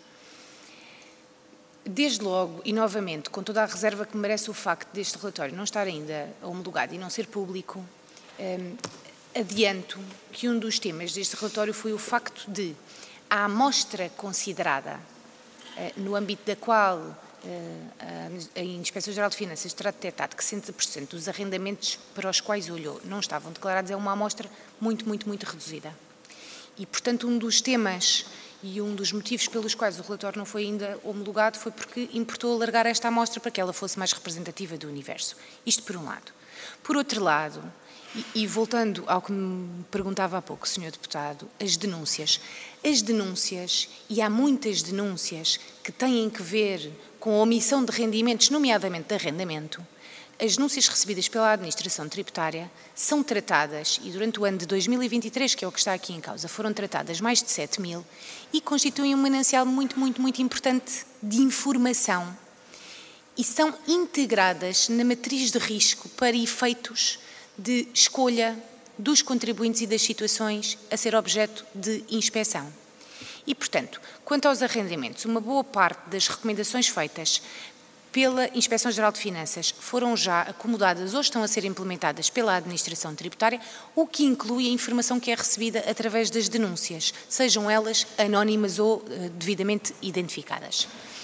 Desde logo, e novamente, com toda a reserva que merece o facto deste relatório não estar ainda homologado e não ser público, adianto que um dos temas deste relatório foi o facto de a amostra considerada, no âmbito da qual a Inspeção-Geral de Finanças terá detectado que 60% dos arrendamentos para os quais olhou não estavam declarados, é uma amostra muito reduzida. E, portanto, um dos temas e um dos motivos pelos quais o relatório não foi ainda homologado foi porque importou alargar esta amostra para que ela fosse mais representativa do universo. Isto por um lado. Por outro lado, e voltando ao que me perguntava há pouco, Sr. Deputado, as denúncias, e há muitas denúncias que têm que ver com a omissão de rendimentos, nomeadamente de arrendamento. As denúncias recebidas pela Administração Tributária são tratadas, e durante o ano de 2023, que é o que está aqui em causa, foram tratadas mais de 7.000 e constituem um manancial muito importante de informação e são integradas na matriz de risco para efeitos de escolha dos contribuintes e das situações a ser objeto de inspeção. E, portanto, quanto aos arrendamentos, uma boa parte das recomendações feitas pela Inspeção-Geral de Finanças foram já acomodadas ou estão a ser implementadas pela Administração Tributária, o que inclui a informação que é recebida através das denúncias, sejam elas anónimas ou devidamente identificadas.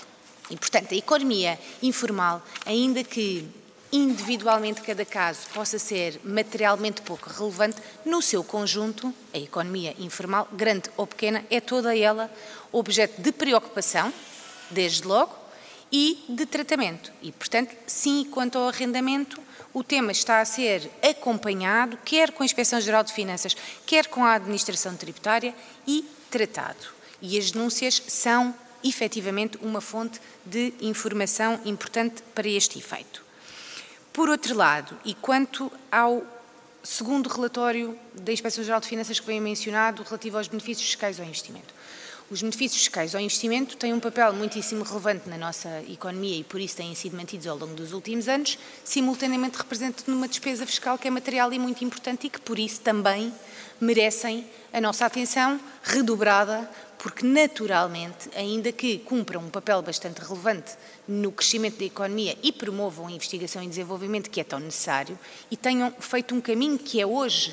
E, portanto, a economia informal, ainda que individualmente cada caso possa ser materialmente pouco relevante, no seu conjunto, a economia informal, grande ou pequena, é toda ela objeto de preocupação, desde logo, e de tratamento. E, portanto, sim, quanto ao arrendamento, o tema está a ser acompanhado, quer com a Inspeção-Geral de Finanças, quer com a Administração Tributária, e tratado. E as denúncias são, efetivamente, uma fonte de informação importante para este efeito. Por outro lado, e quanto ao segundo relatório da Inspeção-Geral de Finanças que foi mencionado, relativo aos benefícios fiscais ao investimento. Os benefícios fiscais ao investimento têm um papel muitíssimo relevante na nossa economia e por isso têm sido mantidos ao longo dos últimos anos, simultaneamente representam uma despesa fiscal que é material e muito importante e que por isso também merecem a nossa atenção redobrada, porque naturalmente, ainda que cumpram um papel bastante relevante no crescimento da economia e promovam a investigação e desenvolvimento que é tão necessário e tenham feito um caminho que é hoje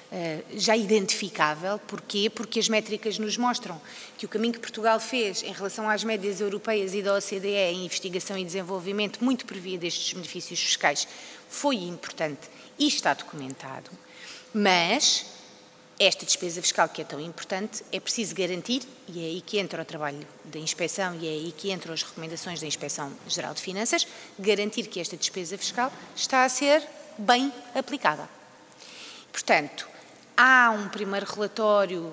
já identificável. Porquê? Porque as métricas nos mostram que o caminho que Portugal fez em relação às médias europeias e da OCDE em investigação e desenvolvimento, muito por via destes benefícios fiscais, foi importante e está documentado. Mas esta despesa fiscal que é tão importante, é preciso garantir, e é aí que entra o trabalho da inspeção e é aí que entram as recomendações da Inspeção-Geral de Finanças, garantir que esta despesa fiscal está a ser bem aplicada. Portanto, há um primeiro relatório,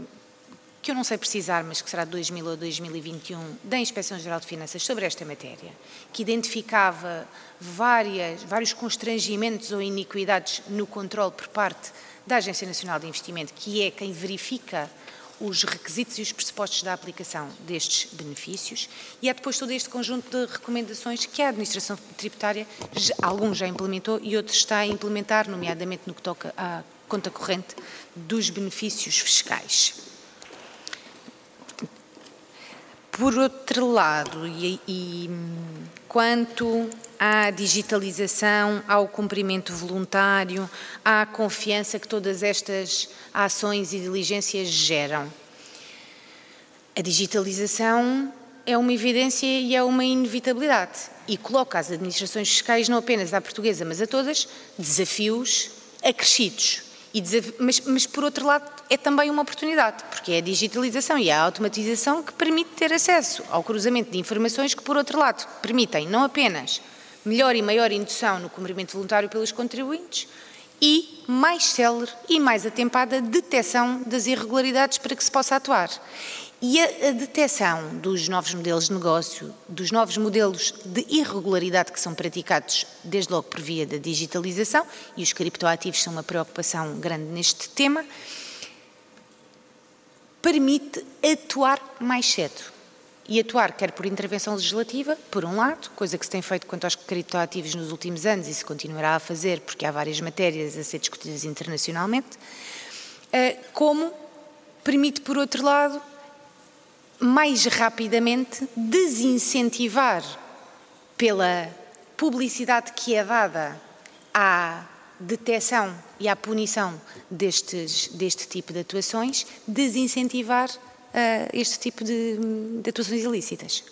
que eu não sei precisar, mas que será de 2000 ou 2021, da Inspeção-Geral de Finanças sobre esta matéria, que identificava vários constrangimentos ou iniquidades no controle por parte da Agência Nacional de Investimento, que é quem verifica os requisitos e os pressupostos da aplicação destes benefícios, e é depois todo este conjunto de recomendações que a Administração Tributária, alguns já implementou e outros está a implementar, nomeadamente no que toca à conta corrente dos benefícios fiscais. Por outro lado, quanto à digitalização, ao cumprimento voluntário, à confiança que todas estas ações e diligências geram. A digitalização é uma evidência e é uma inevitabilidade e coloca as administrações fiscais, não apenas à portuguesa, mas a todas, desafios acrescidos. Mas, por outro lado, é também uma oportunidade, porque é a digitalização e a automatização que permite ter acesso ao cruzamento de informações que, por outro lado, permitem não apenas melhor e maior indução no cumprimento voluntário pelos contribuintes e mais célere e mais atempada detecção das irregularidades para que se possa atuar. E a detecção dos novos modelos de negócio, dos novos modelos de irregularidade que são praticados desde logo por via da digitalização, e os criptoativos são uma preocupação grande neste tema, permite atuar mais cedo. E atuar quer por intervenção legislativa, por um lado, coisa que se tem feito quanto aos criptoativos nos últimos anos e se continuará a fazer porque há várias matérias a ser discutidas internacionalmente, como permite, por outro lado, mais rapidamente desincentivar pela publicidade que é dada à detecção e à punição deste tipo de atuações, desincentivar este tipo de atuações ilícitas.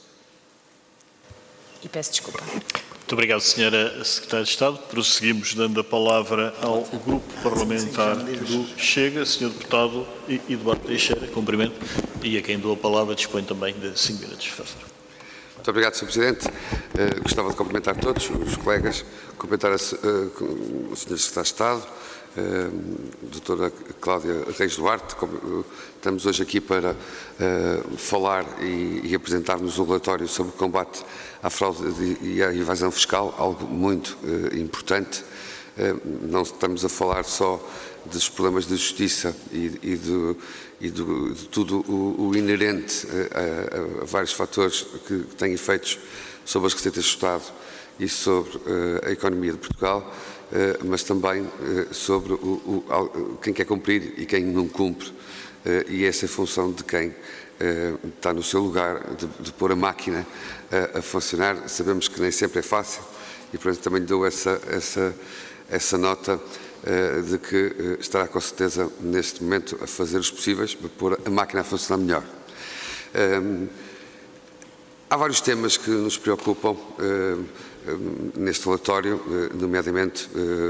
E peço desculpa. Muito obrigado, Sra. Secretária de Estado. Prosseguimos dando a palavra ao Grupo Parlamentar do Chega, Sr. Deputado Eduardo Teixeira, cumprimento, e a quem dou a palavra dispõe também de 5 minutos. Muito obrigado, Sr. Presidente. Gostava de cumprimentar todos os colegas, cumprimentar o Sr. Secretário de Estado, doutora Cláudia Reis Duarte. Estamos hoje aqui para falar e apresentar-nos um relatório sobre o combate à fraude e à evasão fiscal, algo muito importante. Não estamos a falar só dos problemas de justiça e de tudo o inerente a vários fatores que têm efeitos sobre as receitas do Estado e sobre a economia de Portugal, mas também sobre quem quer cumprir e quem não cumpre, e essa é a função de quem está no seu lugar, de pôr a máquina a funcionar. Sabemos que nem sempre é fácil e, portanto, também lhe dou essa nota de que estará com certeza neste momento a fazer os possíveis para pôr a máquina a funcionar melhor. Há vários temas que nos preocupam neste relatório, nomeadamente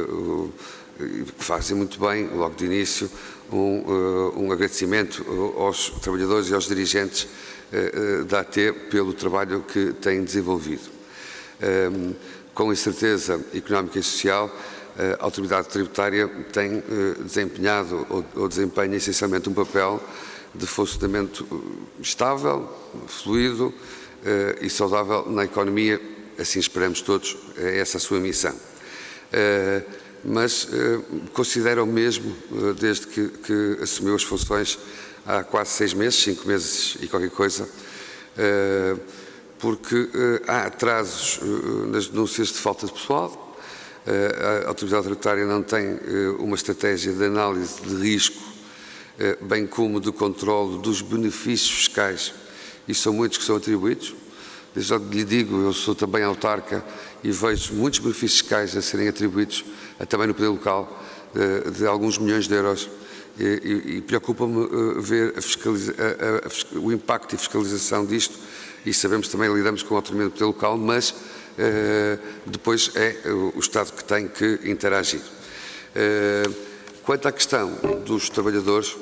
fazem muito bem, logo de início, um agradecimento aos trabalhadores e aos dirigentes da AT pelo trabalho que têm desenvolvido. Com incerteza económica e social, a autoridade tributária tem desempenhado ou desempenha essencialmente um papel de funcionamento estável, fluido e saudável na economia, assim esperamos todos, é essa a sua missão. Mas considero mesmo, desde que assumiu as funções há quase 6 meses, 5 meses e qualquer coisa, porque há atrasos nas denúncias de falta de pessoal, a autoridade tributária não tem uma estratégia de análise de risco, bem como de controle dos benefícios fiscais, e são muitos que são atribuídos. Desde já lhe digo, eu sou também autarca e vejo muitos benefícios fiscais a serem atribuídos, também no poder local, de alguns milhões de euros, e preocupa-me ver o impacto e fiscalização disto, e sabemos também, lidamos com a autonomia do poder local, mas depois é o Estado que tem que interagir. Quanto à questão dos trabalhadores,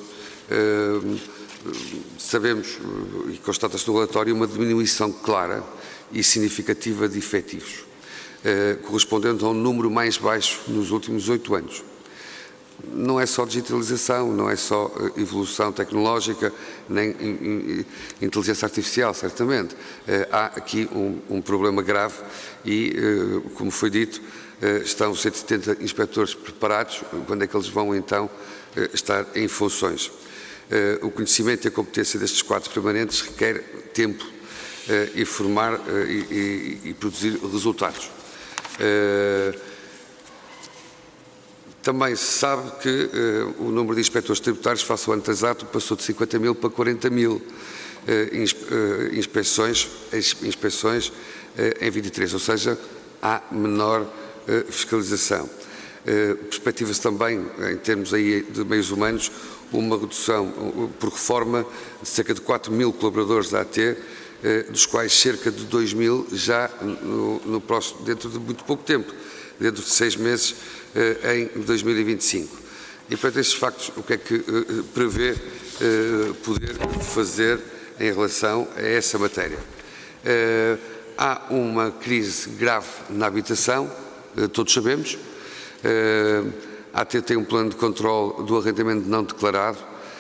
sabemos, e constata-se no relatório, uma diminuição clara e significativa de efetivos, correspondendo a um número mais baixo nos últimos 8 anos. Não é só digitalização, não é só evolução tecnológica, nem inteligência artificial, certamente. Há aqui um problema grave e, como foi dito, estão 170 inspectores preparados. Quando é que eles vão, então, estar em funções? O conhecimento e a competência destes quadros permanentes requer tempo e formar e produzir resultados. Também se sabe que o número de inspectores tributários face ao ano transato passou de 50 mil para 40 mil inspeções em 23, ou seja, há menor fiscalização. Perspectiva-se também, em termos aí de meios humanos, uma redução por reforma de cerca de 4 mil colaboradores da AT, dos quais cerca de 2 mil já dentro de muito pouco tempo, dentro de 6 meses, em 2025. E, para estes factos, o que é que prevê poder fazer em relação a essa matéria? Há uma crise grave na habitação, todos sabemos. A AT tem um plano de controle do arrendamento não declarado,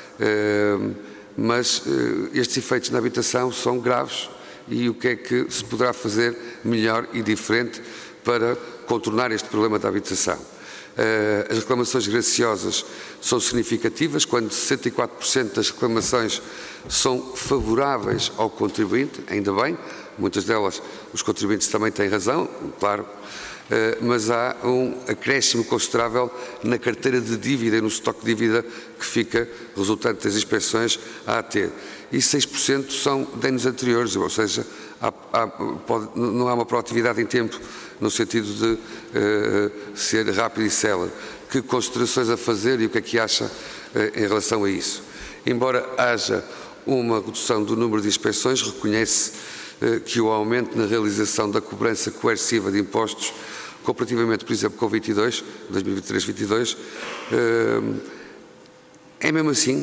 mas estes efeitos na habitação são graves, e o que é que se poderá fazer melhor e diferente para contornar este problema da habitação? As reclamações graciosas são significativas, quando 64% das reclamações são favoráveis ao contribuinte, ainda bem, muitas delas os contribuintes também têm razão, claro, mas há um acréscimo considerável na carteira de dívida e no estoque de dívida que fica resultante das inspeções à AT. E 6% são danos anteriores, ou seja, não há uma proatividade em tempo, no sentido de ser rápido e célere. Que considerações a fazer e o que é que acha em relação a isso? Embora haja uma redução do número de inspeções, reconhece que o aumento na realização da cobrança coerciva de impostos, comparativamente, por exemplo, com 2023-22, é mesmo assim.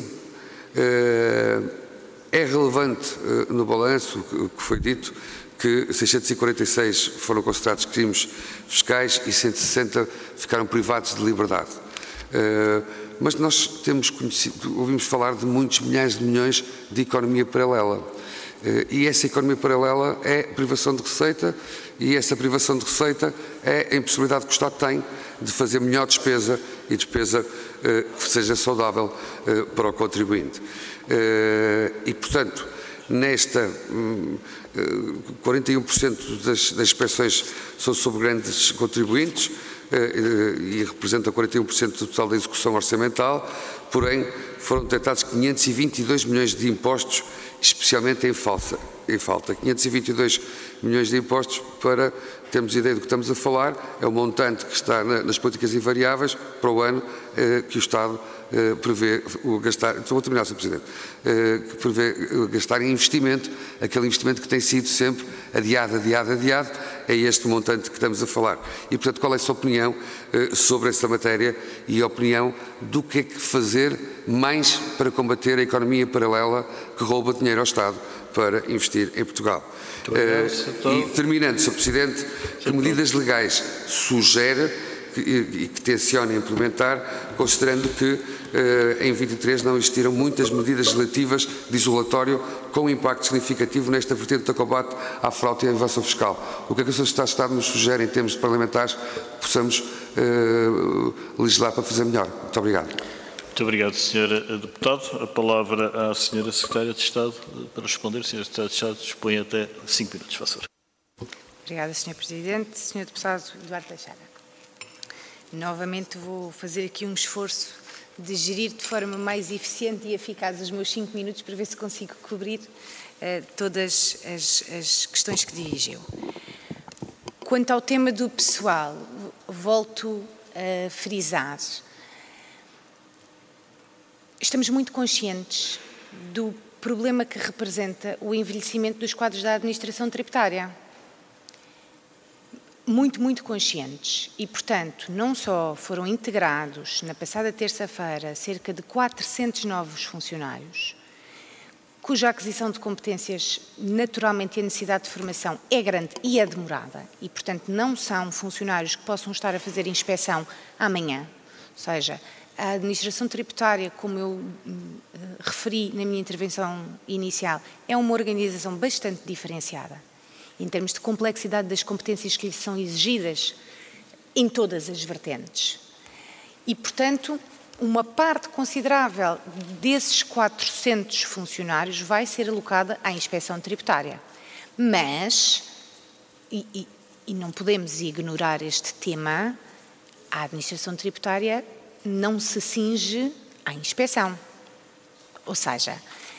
É relevante no balanço que foi dito que 646 foram considerados crimes fiscais e 160 ficaram privados de liberdade. Mas nós ouvimos falar de muitos milhares de milhões de economia paralela. E essa economia paralela é privação de receita, e essa privação de receita é a impossibilidade que o Estado tem de fazer melhor despesa, e despesa que seja saudável para o contribuinte. E, portanto, nesta 41% das inspeções são sobre grandes contribuintes e representam 41% do total da execução orçamental, porém foram detectados 522 milhões de impostos, especialmente em falta. 522 milhões de impostos para termos ideia do que estamos a falar. É o montante que está nas políticas invariáveis para o ano que o Estado prevê gastar, vou terminar, Sr. Presidente, que prevê gastar em investimento, aquele investimento que tem sido sempre adiado, é este o montante que estamos a falar. E, portanto, qual é a sua opinião sobre esta matéria e a opinião do que é que fazer mais para combater a economia paralela que rouba dinheiro ao Estado para investir em Portugal? E terminando, Sr. Presidente, que medidas legais sugere e que tenciona implementar, considerando que em 23 não existiram muitas medidas legislativas de isolatório com impacto significativo nesta vertente do combate à fraude e à evasão fiscal. O que é que o Sr. Secretário de Estado nos sugere em termos parlamentares que possamos legislar para fazer melhor? Muito obrigado. Muito obrigado, Sr. Deputado. A palavra à Sra. Secretária de Estado para responder. Sra. Secretária de Estado dispõe até 5 minutos, por favor. Obrigada, Sr. Presidente. Sr. Deputado Eduardo Teixeira. Novamente vou fazer aqui um esforço de gerir de forma mais eficiente e eficaz os meus 5 minutos para ver se consigo cobrir todas as questões que dirigiu. Quanto ao tema do pessoal, volto a frisar. Estamos muito conscientes do problema que representa o envelhecimento dos quadros da administração tributária. Muito conscientes e, portanto, não só foram integrados na passada terça-feira cerca de 400 novos funcionários, cuja aquisição de competências, naturalmente, a necessidade de formação é grande e é demorada e, portanto, não são funcionários que possam estar a fazer inspeção amanhã. Ou seja, a administração tributária, como eu referi na minha intervenção inicial, é uma organização bastante diferenciada em termos de complexidade das competências que lhe são exigidas em todas as vertentes. E, portanto, uma parte considerável desses 400 funcionários vai ser alocada à inspeção tributária. Mas, e não podemos ignorar este tema, a administração tributária não se cinge à inspeção. Ou seja,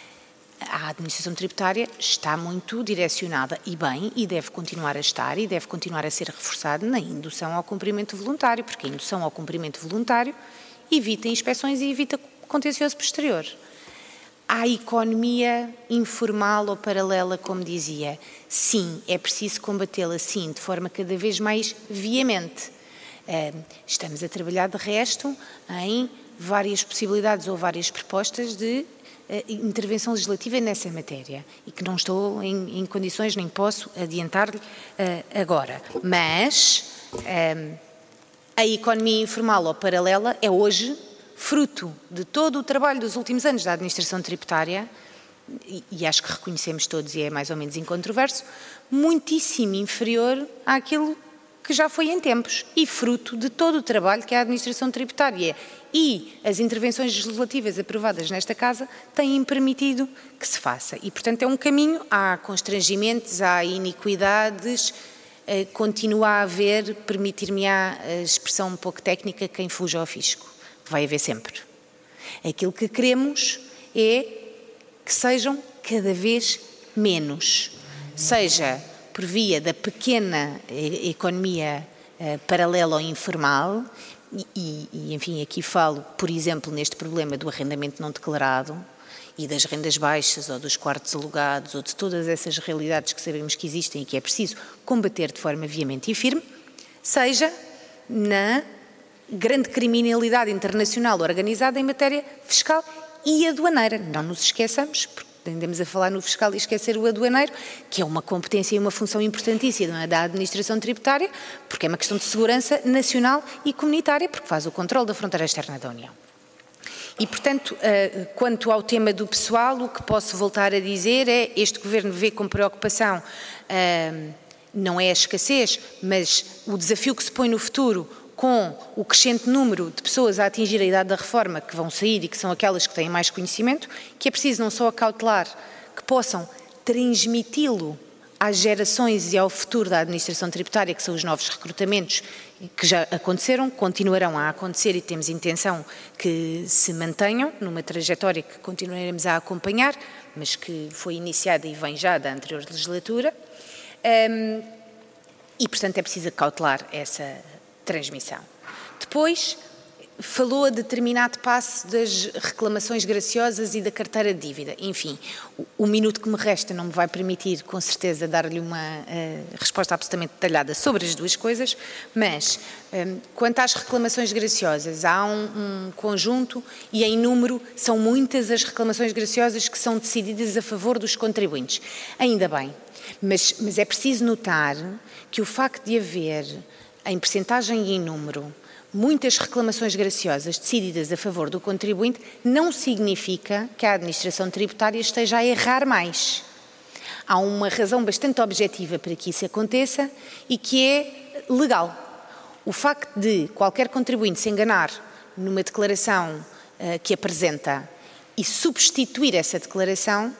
a administração tributária está muito direcionada e bem, e deve continuar a estar, e deve continuar a ser reforçada na indução ao cumprimento voluntário, porque a indução ao cumprimento voluntário evita inspeções e evita contencioso posterior. Há economia informal ou paralela, como dizia. Sim, é preciso combatê-la, sim, de forma cada vez mais veemente. Estamos a trabalhar, de resto, em várias possibilidades ou várias propostas de intervenção legislativa nessa matéria e que não estou em condições, nem posso adiantar-lhe agora. Mas a economia informal ou paralela é hoje fruto de todo o trabalho dos últimos anos da administração tributária e acho que reconhecemos todos e é mais ou menos incontroverso, muitíssimo inferior àquilo que já foi em tempos e fruto de todo o trabalho que a administração tributária e as intervenções legislativas aprovadas nesta Casa têm permitido que se faça. E, portanto, é um caminho, há constrangimentos, há iniquidades, continua a haver, permitir-me-á a expressão um pouco técnica, quem fuja ao fisco. Vai haver sempre. Aquilo que queremos é que sejam cada vez menos, seja por via da pequena economia paralela ou informal, e, enfim, aqui falo, por exemplo, neste problema do arrendamento não declarado e das rendas baixas ou dos quartos alugados ou de todas essas realidades que sabemos que existem e que é preciso combater de forma veemente e firme, seja na grande criminalidade internacional organizada em matéria fiscal e aduaneira. Não nos esqueçamos, porque tendemos a falar no fiscal e esquecer o aduaneiro, que é uma competência e uma função importantíssima da administração tributária, porque é uma questão de segurança nacional e comunitária, porque faz o controle da fronteira externa da União. E, portanto, quanto ao tema do pessoal, o que posso voltar a dizer é este Governo vê com preocupação, não é a escassez, mas o desafio que se põe no futuro com o crescente número de pessoas a atingir a idade da reforma que vão sair e que são aquelas que têm mais conhecimento, que é preciso não só acautelar, que possam transmiti-lo às gerações e ao futuro da administração tributária, que são os novos recrutamentos que já aconteceram, continuarão a acontecer e temos intenção que se mantenham numa trajetória que continuaremos a acompanhar, mas que foi iniciada e vem já da anterior legislatura. E, portanto, é preciso cautelar essa transmissão. Depois, falou a determinado passo das reclamações graciosas e da carteira de dívida. Enfim, o minuto que me resta não me vai permitir, com certeza, dar-lhe uma resposta absolutamente detalhada sobre as duas coisas, mas, quanto às reclamações graciosas, há um conjunto e, em número, são muitas as reclamações graciosas que são decididas a favor dos contribuintes. Ainda bem, mas é preciso notar que o facto de haver, em percentagem e em número, muitas reclamações graciosas decididas a favor do contribuinte não significa que a administração tributária esteja a errar mais. Há uma razão bastante objetiva para que isso aconteça e que é legal. O facto de qualquer contribuinte se enganar numa declaração que apresenta e substituir essa declaração,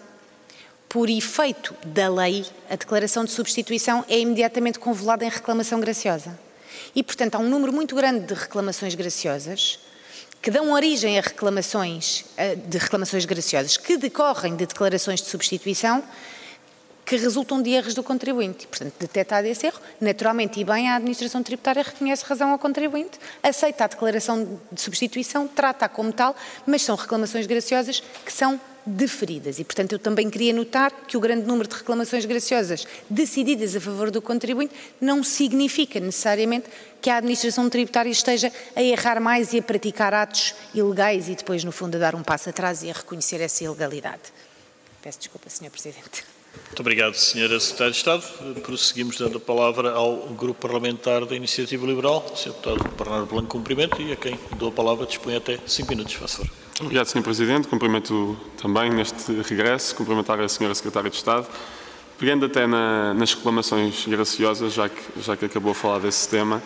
por efeito da lei, a declaração de substituição é imediatamente convolada em reclamação graciosa. E, portanto, há um número muito grande de reclamações graciosas que dão origem a reclamações graciosas que decorrem de declarações de substituição que resultam de erros do contribuinte. Portanto, detectado esse erro, naturalmente e bem a administração tributária reconhece razão ao contribuinte, aceita a declaração de substituição, trata-a como tal, mas são reclamações graciosas que são deferidas. E, portanto, eu também queria notar que o grande número de reclamações graciosas decididas a favor do contribuinte não significa necessariamente que a administração tributária esteja a errar mais e a praticar atos ilegais e depois, no fundo, a dar um passo atrás e a reconhecer essa ilegalidade. Peço desculpa, Sr. Presidente. Muito obrigado, Sra. Secretária de Estado. Prosseguimos dando a palavra ao Grupo Parlamentar da Iniciativa Liberal, Sr. Deputado Bernardo Blanco, cumprimento, e a quem dou a palavra dispõe até 5 minutos, faz favor. Obrigado, Sr. Presidente. Cumprimento também neste regresso, cumprimentar a Sra. Secretária de Estado. Pegando até nas reclamações graciosas, já que acabou a falar desse tema,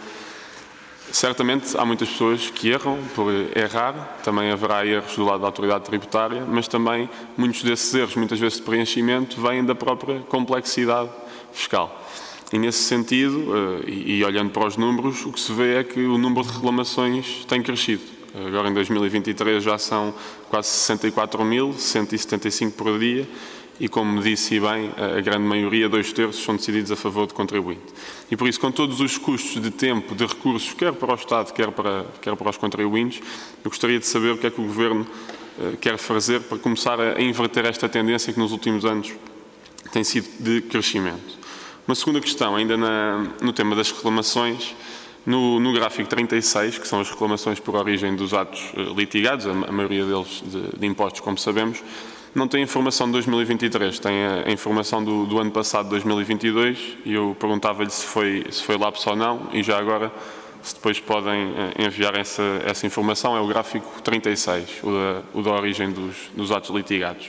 certamente há muitas pessoas que erram por errar, também haverá erros do lado da autoridade tributária, mas também muitos desses erros, muitas vezes de preenchimento, vêm da própria complexidade fiscal. E nesse sentido, e olhando para os números, o que se vê é que o número de reclamações tem crescido. Agora em 2023 já são quase 64.175 por dia e, como disse bem, a grande maioria, 2/3, são decididos a favor do contribuinte. E por isso, com todos os custos de tempo, de recursos, quer para o Estado, quer para os contribuintes, eu gostaria de saber o que é que o Governo quer fazer para começar a inverter esta tendência que nos últimos anos tem sido de crescimento. Uma segunda questão, ainda no tema das reclamações, no gráfico 36, que são as reclamações por origem dos atos litigados, a maioria deles de impostos, como sabemos, não tem informação de 2023, tem a informação do ano passado, 2022, e eu perguntava-lhe se foi lapso ou não, e já agora, se depois podem enviar essa informação, é o gráfico 36, o da origem dos atos litigados.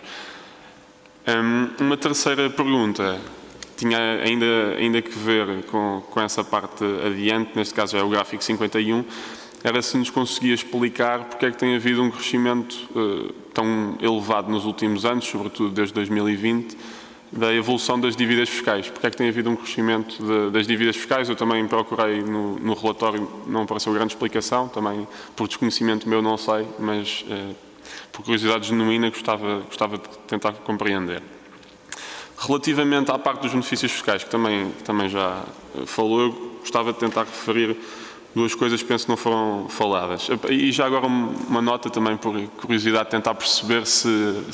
Uma terceira pergunta tinha ainda que ver com essa parte adiante, neste caso é o gráfico 51, era se nos conseguia explicar porque é que tem havido um crescimento tão elevado nos últimos anos, sobretudo desde 2020, da evolução das dívidas fiscais. Porque é que tem havido um crescimento das dívidas fiscais? Eu também procurei no relatório, não apareceu grande explicação, também por desconhecimento meu não sei, mas por curiosidade genuína gostava de tentar compreender. Relativamente à parte dos benefícios fiscais, que também já falou, eu gostava de tentar referir duas coisas que penso que não foram faladas. E já agora uma nota também por curiosidade, tentar perceber se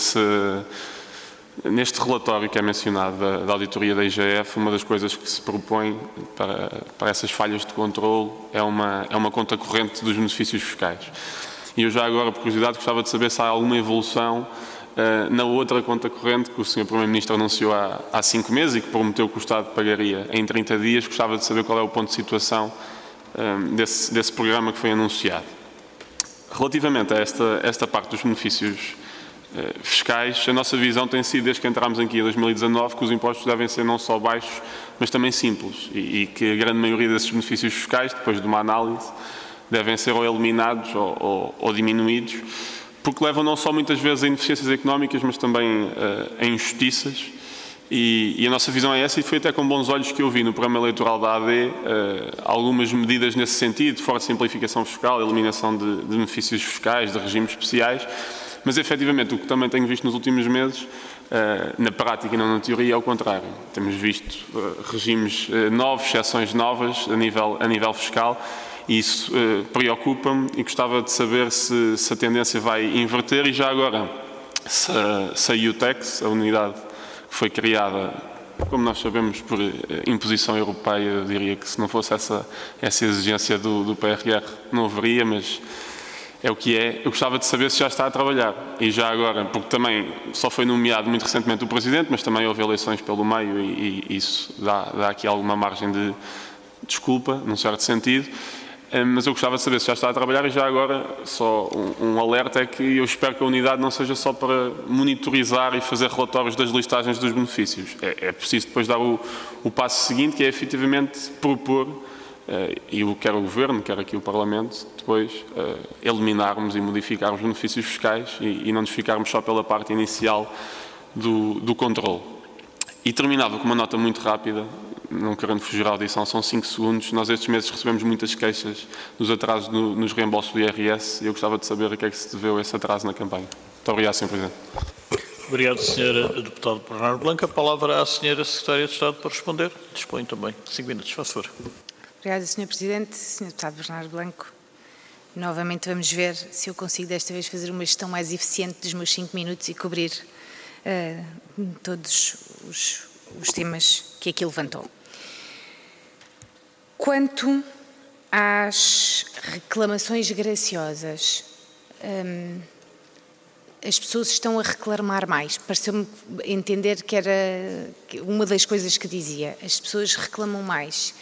neste relatório que é mencionado da auditoria da IGF, uma das coisas que se propõe para essas falhas de controle é uma conta corrente dos benefícios fiscais. E eu já agora, por curiosidade, gostava de saber se há alguma evolução na outra conta corrente que o Sr. Primeiro-Ministro anunciou há 5 meses e que prometeu que o Estado pagaria em 30 dias. Gostava de saber qual é o ponto de situação desse programa que foi anunciado. Relativamente a esta parte dos benefícios fiscais, a nossa visão tem sido, desde que entramos aqui em 2019, que os impostos devem ser não só baixos, mas também simples e que a grande maioria desses benefícios fiscais, depois de uma análise, devem ser ou eliminados ou diminuídos, porque levam não só muitas vezes a ineficiências económicas, mas também a injustiças. E a nossa visão é essa, e foi até com bons olhos que eu vi no programa eleitoral da AD algumas medidas nesse sentido, de forte simplificação fiscal, eliminação de benefícios fiscais, de regimes especiais, mas efetivamente o que também tenho visto nos últimos meses Na prática e não na teoria é o contrário. Temos visto regimes novos, exceções novas a nível fiscal, e isso preocupa-me e gostava de saber se a tendência vai inverter. E já agora, se a UTEX, a unidade que foi criada, como nós sabemos, por imposição europeia, eu diria que se não fosse essa exigência do PRR não haveria, mas é o que é. Eu gostava de saber se já está a trabalhar. E já agora, porque também só foi nomeado muito recentemente o Presidente, mas também houve eleições pelo meio e isso dá aqui alguma margem de desculpa, num certo sentido. Mas eu gostava de saber se já está a trabalhar. E já agora, só um alerta, é que eu espero que a unidade não seja só para monitorizar e fazer relatórios das listagens dos benefícios. É preciso depois dar o passo seguinte, que é efetivamente propor, e quer o Governo, quer aqui o Parlamento, depois eliminarmos e modificar os benefícios fiscais e não nos ficarmos só pela parte inicial do controle. E terminava com uma nota muito rápida, não querendo fugir à audição, são 5 segundos. Nós estes meses recebemos muitas queixas dos atrasos nos reembolsos do IRS e eu gostava de saber a que é que se deveu esse atraso na campanha. Muito obrigado, Sr. Presidente. Obrigado, Sr. Deputado Bernardo Blanco. A palavra à Sra. Secretária de Estado para responder. Dispõe também 5 minutos, faz favor. Obrigada, Sr. Presidente. Sr. Deputado Bernardo Blanco, novamente vamos ver se eu consigo desta vez fazer uma gestão mais eficiente dos meus 5 minutos e cobrir todos os temas que aqui levantou. Quanto às reclamações graciosas, as pessoas estão a reclamar mais. Pareceu-me entender que era uma das coisas que dizia. As pessoas reclamam mais.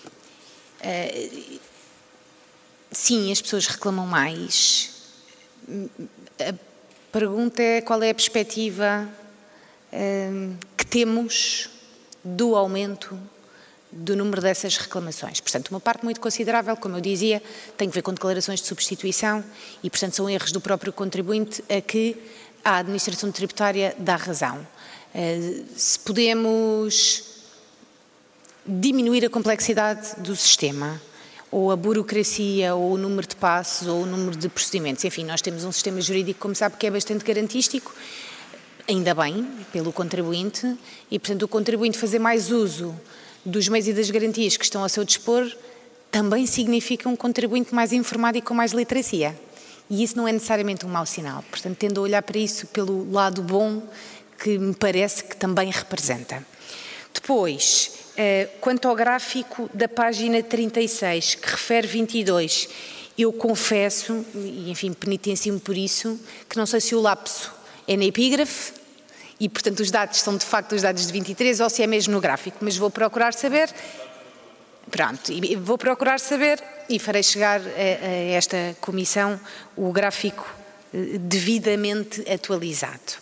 Sim, as pessoas reclamam mais. A pergunta é qual é a perspectiva que temos do aumento do número dessas reclamações. Portanto, uma parte muito considerável, como eu dizia, tem que ver com declarações de substituição e, portanto, são erros do próprio contribuinte a que a administração tributária dá razão. Se podemos diminuir a complexidade do sistema, ou a burocracia, ou o número de passos, ou o número de procedimentos. Enfim, nós temos um sistema jurídico, como sabe, que é bastante garantístico, ainda bem, pelo contribuinte, e, portanto, o contribuinte fazer mais uso dos meios e das garantias que estão ao seu dispor também significa um contribuinte mais informado e com mais literacia. E isso não é necessariamente um mau sinal. Portanto, tendo a olhar para isso pelo lado bom que me parece que também representa. Depois, quanto ao gráfico da página 36, que refere 22, eu confesso, e enfim, penitencio-me por isso, que não sei se o lapso é na epígrafe, e, portanto, os dados são, de facto, os dados de 23, ou se é mesmo no gráfico, mas vou procurar saber. Pronto, e vou procurar saber e farei chegar a esta comissão o gráfico devidamente atualizado.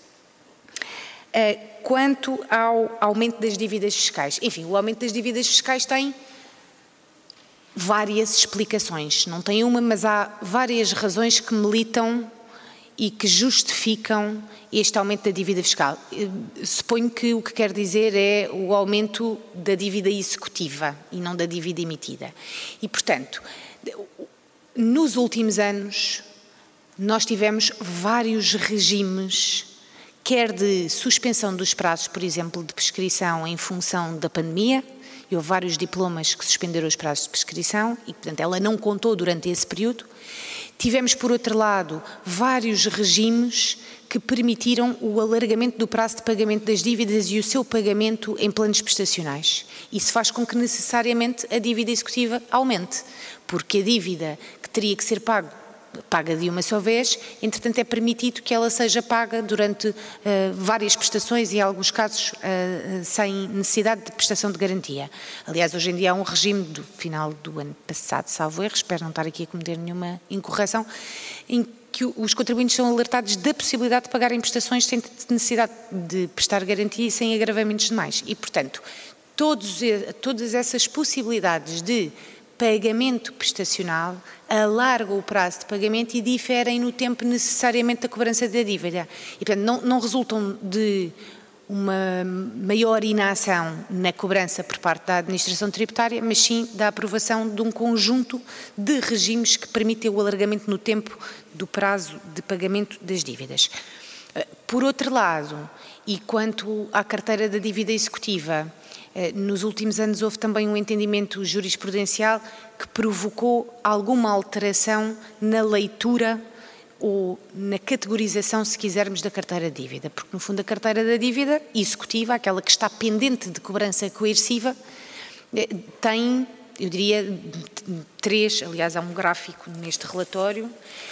Quanto ao aumento das dívidas fiscais, enfim, o aumento das dívidas fiscais tem várias explicações, não tem uma, mas há várias razões que militam e que justificam este aumento da dívida fiscal. Suponho que o que quer dizer é o aumento da dívida executiva e não da dívida emitida. E, portanto, nos últimos anos, nós tivemos vários regimes, quer de suspensão dos prazos, por exemplo, de prescrição em função da pandemia, e houve vários diplomas que suspenderam os prazos de prescrição e, portanto, ela não contou durante esse período. Tivemos, por outro lado, vários regimes que permitiram o alargamento do prazo de pagamento das dívidas e o seu pagamento em planos prestacionais. Isso faz com que necessariamente a dívida executiva aumente, porque a dívida que teria que ser paga de uma só vez, entretanto é permitido que ela seja paga durante várias prestações e, em alguns casos, sem necessidade de prestação de garantia. Aliás, hoje em dia há um regime do final do ano passado, salvo erro, espero não estar aqui a cometer nenhuma incorreção, em que os contribuintes são alertados da possibilidade de pagarem prestações sem necessidade de prestar garantia e sem agravamentos demais. E, portanto, todas essas possibilidades de pagamento prestacional alargam o prazo de pagamento e diferem no tempo necessariamente da cobrança da dívida. E, portanto, não resultam de uma maior inação na cobrança por parte da administração tributária, mas sim da aprovação de um conjunto de regimes que permitem o alargamento no tempo do prazo de pagamento das dívidas. Por outro lado, e quanto à carteira da dívida executiva, nos últimos anos houve também um entendimento jurisprudencial que provocou alguma alteração na leitura ou na categorização, se quisermos, da carteira de dívida. Porque, no fundo, a carteira da dívida executiva, aquela que está pendente de cobrança coerciva, tem, eu diria, aliás, há um gráfico neste relatório,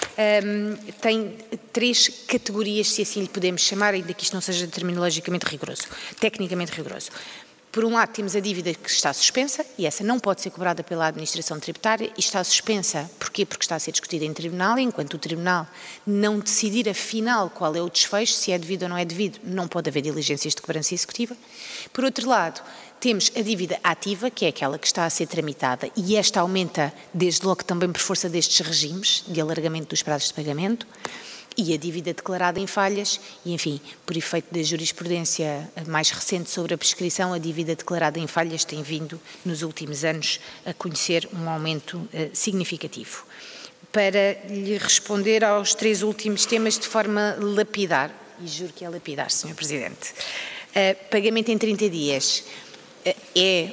tem 3 categorias, se assim lhe podemos chamar, ainda que isto não seja terminologicamente rigoroso, tecnicamente rigoroso. Por um lado, temos a dívida que está suspensa, e essa não pode ser cobrada pela administração tributária, e está suspensa, porquê? Porque está a ser discutida em tribunal, e enquanto o tribunal não decidir afinal qual é o desfecho, se é devido ou não é devido, não pode haver diligências de cobrança executiva. Por outro lado, temos a dívida ativa, que é aquela que está a ser tramitada, e esta aumenta desde logo também por força destes regimes de alargamento dos prazos de pagamento, e a dívida declarada em falhas, e enfim, por efeito da jurisprudência mais recente sobre a prescrição, a dívida declarada em falhas tem vindo, nos últimos anos, a conhecer um aumento significativo. Para lhe responder aos 3 últimos temas de forma lapidar, e juro que é lapidar, Sr. Presidente, pagamento em 30 dias é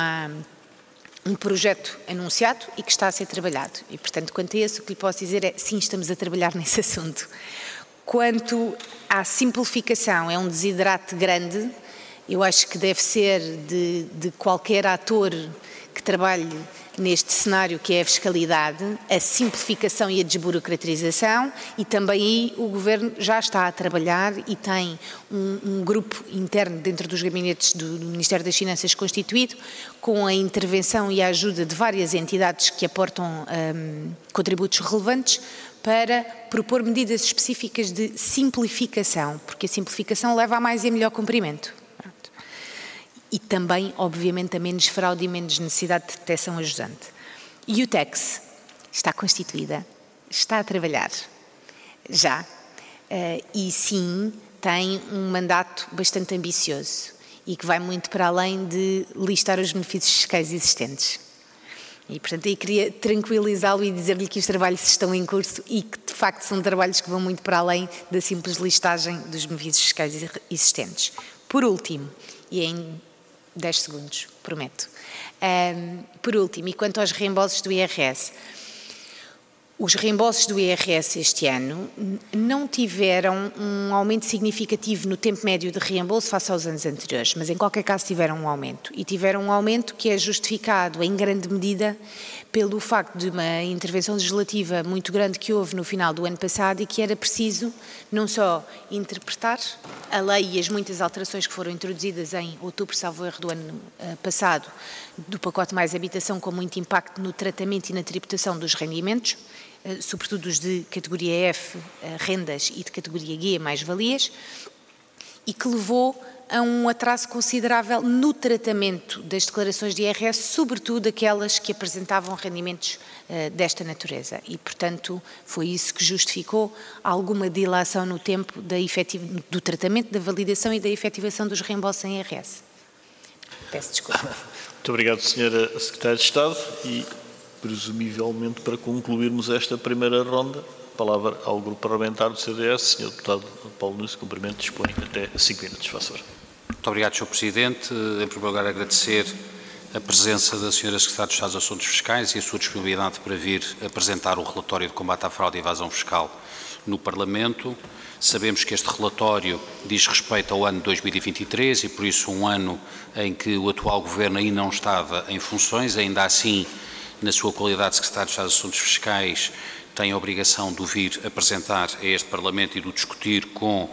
um projeto anunciado e que está a ser trabalhado. E, portanto, quanto a isso, o que lhe posso dizer é sim, estamos a trabalhar nesse assunto. Quanto à simplificação, é um desiderate grande. Eu acho que deve ser de qualquer ator que trabalhe neste cenário que é a fiscalidade, a simplificação e a desburocratização, e também aí o Governo já está a trabalhar e tem um grupo interno dentro dos gabinetes do Ministério das Finanças constituído, com a intervenção e a ajuda de várias entidades que aportam contributos relevantes para propor medidas específicas de simplificação, porque a simplificação leva a mais e a melhor cumprimento. E também, obviamente, a menos fraude e menos necessidade de detecção ajusante. E o TEX está constituída, está a trabalhar, já, e sim, tem um mandato bastante ambicioso e que vai muito para além de listar os benefícios fiscais existentes. E, portanto, aí queria tranquilizá-lo e dizer-lhe que os trabalhos estão em curso e que, de facto, são trabalhos que vão muito para além da simples listagem dos benefícios fiscais existentes. Por último, e em 10 segundos, prometo. Por último, e quanto aos reembolsos do IRS, os reembolsos do IRS este ano não tiveram um aumento significativo no tempo médio de reembolso face aos anos anteriores, mas em qualquer caso tiveram um aumento. E tiveram um aumento que é justificado em grande medida pelo facto de uma intervenção legislativa muito grande que houve no final do ano passado e que era preciso não só interpretar a lei e as muitas alterações que foram introduzidas em outubro, salvo erro, do ano passado, do pacote mais habitação, com muito impacto no tratamento e na tributação dos rendimentos, sobretudo os de categoria F, rendas, e de categoria G, mais-valias, e que levou a um atraso considerável no tratamento das declarações de IRS, sobretudo aquelas que apresentavam rendimentos desta natureza. E, portanto, foi isso que justificou alguma dilação no tempo do tratamento, da validação e da efetivação dos reembolsos em IRS. Peço desculpa. Muito obrigado, Sra. Secretária de Estado. E, presumivelmente, para concluirmos esta primeira ronda, a palavra ao Grupo Parlamentar do CDS, Sr. Deputado Paulo Nunes, cumprimento, dispõe até 5 minutos, faz favor. Muito obrigado, Sr. Presidente. Em primeiro lugar, agradecer a presença da Sra. Secretária de Estado dos Assuntos Fiscais e a sua disponibilidade para vir apresentar o relatório de combate à fraude e evasão fiscal no Parlamento. Sabemos que este relatório diz respeito ao ano 2023 e, por isso, um ano em que o atual Governo ainda não estava em funções. Ainda assim, na sua qualidade de Secretário de Estado dos Assuntos Fiscais, tem a obrigação de o vir apresentar a este Parlamento e de o discutir com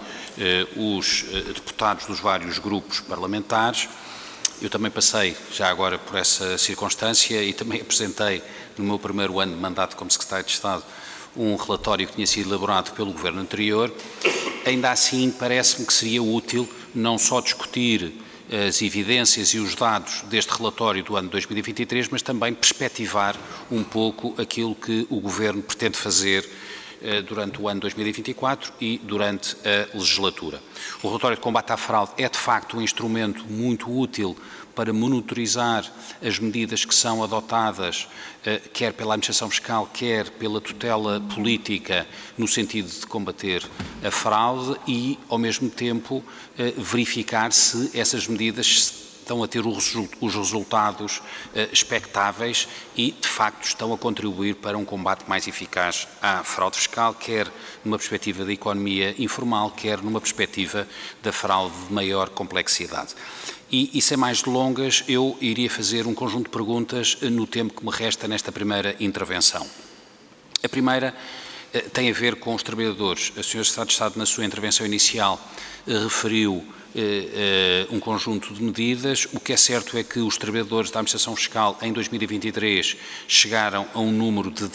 os deputados dos vários grupos parlamentares. Eu também passei, já agora, por essa circunstância e também apresentei, no meu primeiro ano de mandato como Secretário de Estado, um relatório que tinha sido elaborado pelo Governo anterior. Ainda assim, parece-me que seria útil não só discutir as evidências e os dados deste relatório do ano 2023, mas também perspectivar um pouco aquilo que o Governo pretende fazer durante o ano 2024 e durante a legislatura. O relatório de combate à fraude é, de facto, um instrumento muito útil para monitorizar as medidas que são adotadas, quer pela administração fiscal, quer pela tutela política, no sentido de combater a fraude e, ao mesmo tempo, verificar se essas medidas estão a ter os resultados expectáveis e, de facto, estão a contribuir para um combate mais eficaz à fraude fiscal, quer numa perspectiva da economia informal, quer numa perspectiva da fraude de maior complexidade. E sem mais delongas, eu iria fazer um conjunto de perguntas no tempo que me resta nesta primeira intervenção. A primeira tem a ver com os trabalhadores. A Sra. Secretária de Estado, na sua intervenção inicial, referiu um conjunto de medidas. O que é certo é que os trabalhadores da administração fiscal em 2023 chegaram a um número de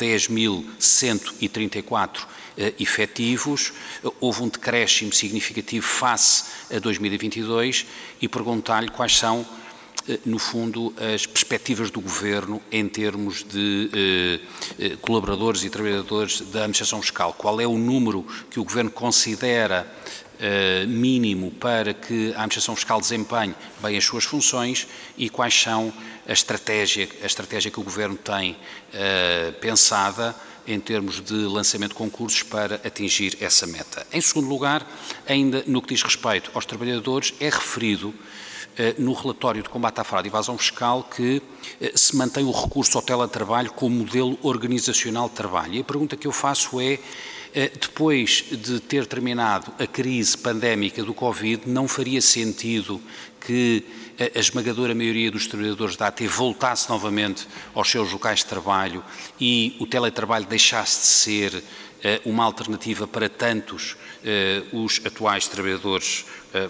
10.134 efetivos. Houve um decréscimo significativo face a 2022 e perguntar-lhe quais são, no fundo, as perspectivas do Governo em termos de colaboradores e trabalhadores da administração fiscal. Qual é o número que o Governo considera mínimo para que a administração fiscal desempenhe bem as suas funções e quais são a estratégia que o Governo tem pensada em termos de lançamento de concursos para atingir essa meta. Em segundo lugar, ainda no que diz respeito aos trabalhadores, é referido no relatório de combate à fraude e evasão fiscal que se mantém o recurso ao teletrabalho como modelo organizacional de trabalho. E a pergunta que eu faço é, depois de ter terminado a crise pandémica do Covid, não faria sentido que a esmagadora maioria dos trabalhadores da AT voltasse novamente aos seus locais de trabalho e o teletrabalho deixasse de ser uma alternativa para tantos os atuais trabalhadores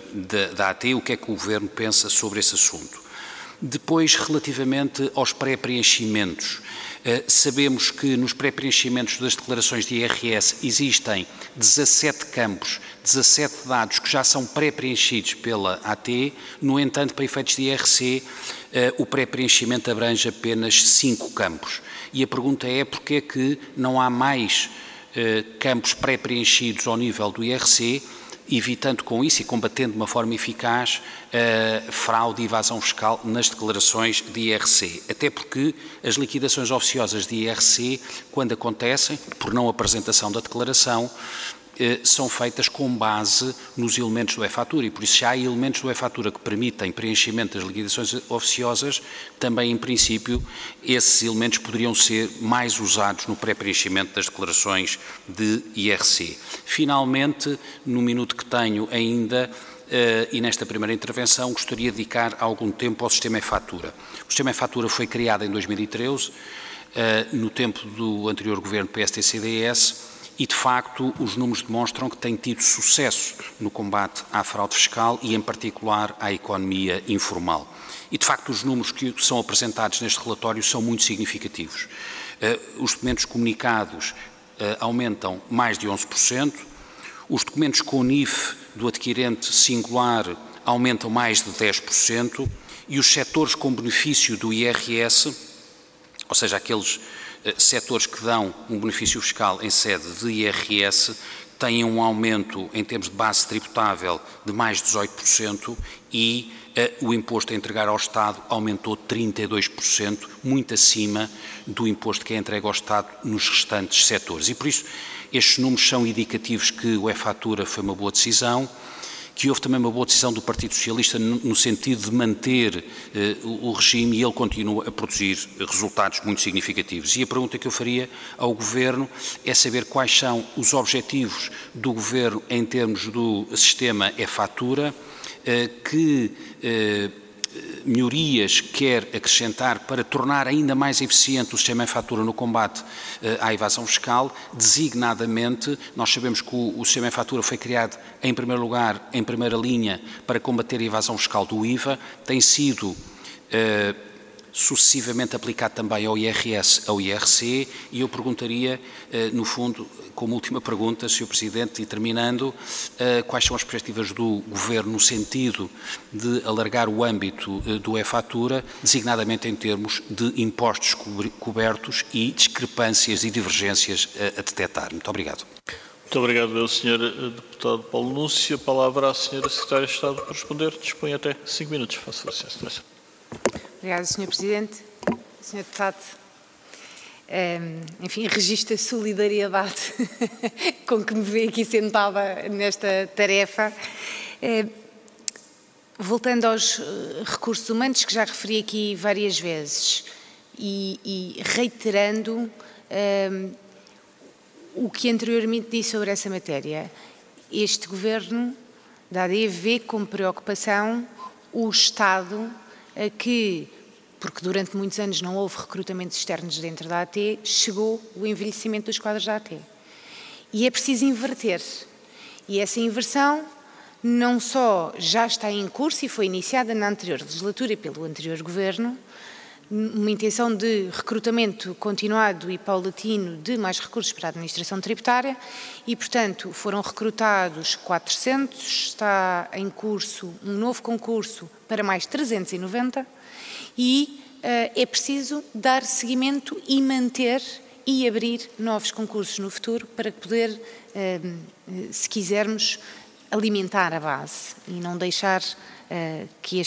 da AT? O que é que o Governo pensa sobre esse assunto? Depois, relativamente aos pré-preenchimentos, sabemos que nos pré-preenchimentos das declarações de IRS existem 17 campos, 17 dados que já são pré-preenchidos pela AT. No entanto, para efeitos de IRC, o pré-preenchimento abrange apenas 5 campos. E a pergunta é porque é que não há mais campos pré-preenchidos ao nível do IRC, evitando com isso e combatendo de uma forma eficaz a fraude e evasão fiscal nas declarações de IRC. Até porque as liquidações oficiosas de IRC, quando acontecem, por não apresentação da declaração, são feitas com base nos elementos do e-fatura e, por isso, se há elementos do e-fatura que permitem preenchimento das liquidações oficiosas, também, em princípio, esses elementos poderiam ser mais usados no pré-preenchimento das declarações de IRC. Finalmente, no minuto que tenho ainda, e nesta primeira intervenção, gostaria de dedicar algum tempo ao sistema e-fatura. O sistema e-fatura foi criado em 2013, no tempo do anterior governo PST-CDS, e, de facto, os números demonstram que tem tido sucesso no combate à fraude fiscal e, em particular, à economia informal. E, de facto, os números que são apresentados neste relatório são muito significativos. Os documentos comunicados aumentam mais de 11%, os documentos com NIF do adquirente singular aumentam mais de 10% e os setores com benefício do IRS, ou seja, aqueles setores que dão um benefício fiscal em sede de IRS, têm um aumento em termos de base tributável de mais de 18% e o imposto a entregar ao Estado aumentou 32%, muito acima do imposto que é entregue ao Estado nos restantes setores. E por isso estes números são indicativos que o e-fatura foi uma boa decisão, que houve também uma boa decisão do Partido Socialista no sentido de manter o regime e ele continua a produzir resultados muito significativos. E a pergunta que eu faria ao Governo é saber quais são os objetivos do Governo em termos do sistema e-fatura, que melhorias quer acrescentar para tornar ainda mais eficiente o sistema e-fatura no combate à evasão fiscal. Designadamente, nós sabemos que o sistema e-fatura foi criado, em primeiro lugar, em primeira linha, para combater a evasão fiscal do IVA, tem sido sucessivamente aplicado também ao IRS, ao IRC, e eu perguntaria, no fundo, como última pergunta, Sr. Presidente, e terminando, quais são as perspectivas do Governo no sentido de alargar o âmbito do e-fatura, designadamente em termos de impostos cobertos e discrepâncias e divergências a detectar. Muito obrigado. Muito obrigado, Sr. Deputado Paulo Núncio. A palavra à Sra. Secretária de Estado para responder. Dispõe até 5 minutos. Faço licença. Obrigada, Sr. Presidente. Sr. Deputado, enfim, registro a solidariedade com que me vê aqui sentada nesta tarefa. Voltando aos recursos humanos, que já referi aqui várias vezes, e reiterando o que anteriormente disse sobre essa matéria, este Governo da AD vê com preocupação o Estado que, porque durante muitos anos não houve recrutamentos externos dentro da AT, chegou o envelhecimento dos quadros da AT. E é preciso inverter. E essa inversão não só já está em curso e foi iniciada na anterior legislatura pelo anterior Governo, uma intenção de recrutamento continuado e paulatino de mais recursos para a administração tributária e, portanto, foram recrutados 400, está em curso um novo concurso para mais 390 e é preciso dar seguimento e manter e abrir novos concursos no futuro para poder, se quisermos, alimentar a base e não deixar que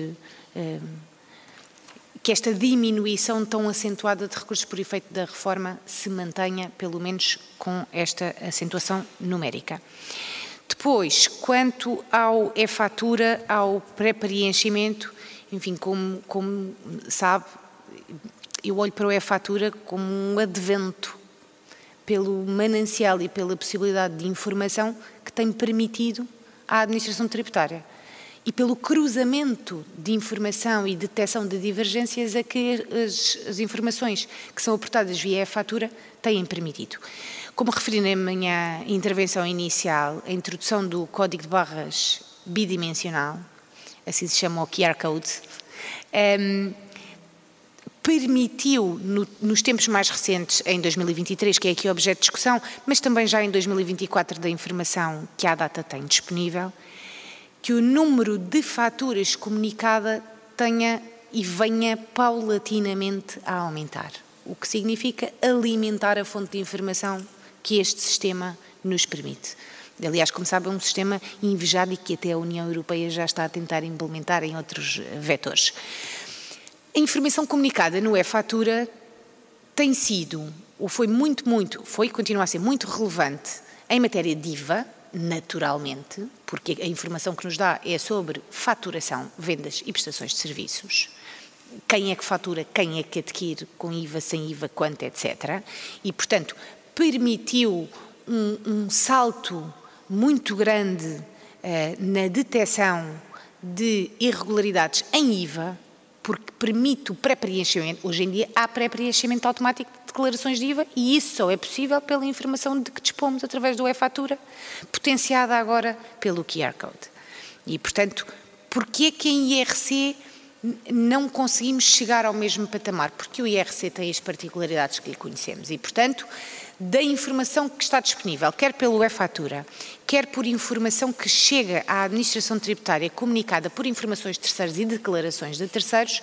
esta diminuição tão acentuada de recursos por efeito da reforma se mantenha, pelo menos com esta acentuação numérica. Depois, quanto ao e-fatura, ao pré-preenchimento, enfim, como sabe, eu olho para o e-fatura como um advento pelo manancial e pela possibilidade de informação que tem permitido à administração tributária. E pelo cruzamento de informação e detecção de divergências a que as informações que são aportadas via e-fatura têm permitido. Como referi na minha intervenção inicial, a introdução do código de barras bidimensional, assim se chama o QR Code, permitiu, nos tempos mais recentes, em 2023, que é aqui objeto de discussão, mas também já em 2024 da informação que à data tem disponível, que o número de faturas comunicada tenha e venha paulatinamente a aumentar, o que significa alimentar a fonte de informação que este sistema nos permite. Aliás, como sabe, é um sistema invejado e que até a União Europeia já está a tentar implementar em outros vetores. A informação comunicada no e-fatura tem sido, ou foi e continua a ser muito relevante em matéria de IVA, naturalmente, porque a informação que nos dá é sobre faturação, vendas e prestações de serviços. Quem é que fatura, quem é que adquire, com IVA, sem IVA, quanto, etc. E, portanto, permitiu um salto muito grande na detecção de irregularidades em IVA, porque permite o pré-preenchimento. Hoje em dia há pré-preenchimento automático de declarações de IVA e isso só é possível pela informação de que dispomos através do e-fatura, potenciada agora pelo QR Code. E, portanto, porquê é que em IRC não conseguimos chegar ao mesmo patamar? Porque o IRC tem as particularidades que lhe conhecemos e, portanto, da informação que está disponível, quer pelo e-fatura, quer por informação que chega à administração tributária comunicada por informações de terceiros e declarações de terceiros,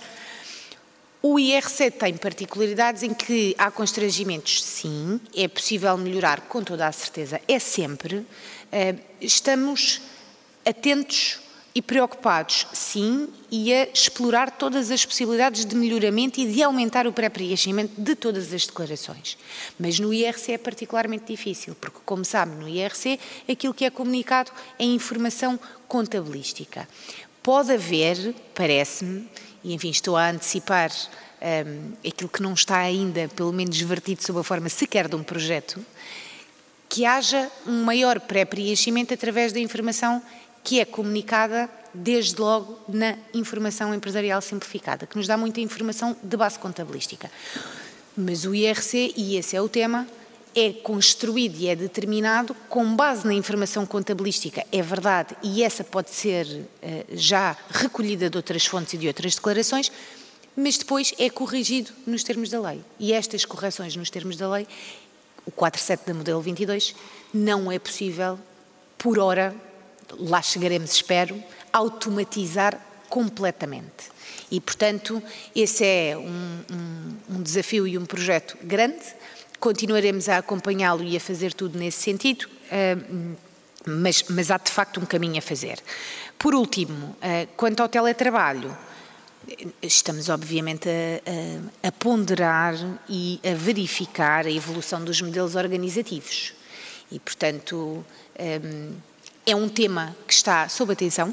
o IRC tem particularidades em que há constrangimentos, sim, é possível melhorar com toda a certeza, é sempre. Estamos atentos e preocupados, sim, e a explorar todas as possibilidades de melhoramento e de aumentar o pré-preenchimento de todas as declarações. Mas no IRC é particularmente difícil, porque, como sabe, no IRC aquilo que é comunicado é informação contabilística. Pode haver, parece-me, e enfim estou a antecipar aquilo que não está ainda, pelo menos vertido sob a forma sequer de um projeto, que haja um maior pré-preenchimento através da informação que é comunicada desde logo na informação empresarial simplificada, que nos dá muita informação de base contabilística. Mas o IRC, e esse é o tema, é construído e é determinado com base na informação contabilística, é verdade, e essa pode ser já recolhida de outras fontes e de outras declarações, mas depois é corrigido nos termos da lei. E estas correções nos termos da lei, o 47 da modelo 22, não é possível, por hora, lá chegaremos, espero, automatizar completamente. E, portanto, esse é um desafio e um projeto grande. Continuaremos a acompanhá-lo e a fazer tudo nesse sentido, mas há de facto um caminho a fazer. Por último, quanto ao teletrabalho, estamos obviamente a ponderar e a verificar a evolução dos modelos organizativos. E, portanto, é um tema que está sob atenção.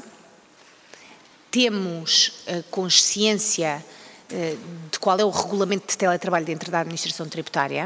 Temos consciência de qual é o regulamento de teletrabalho dentro da administração tributária.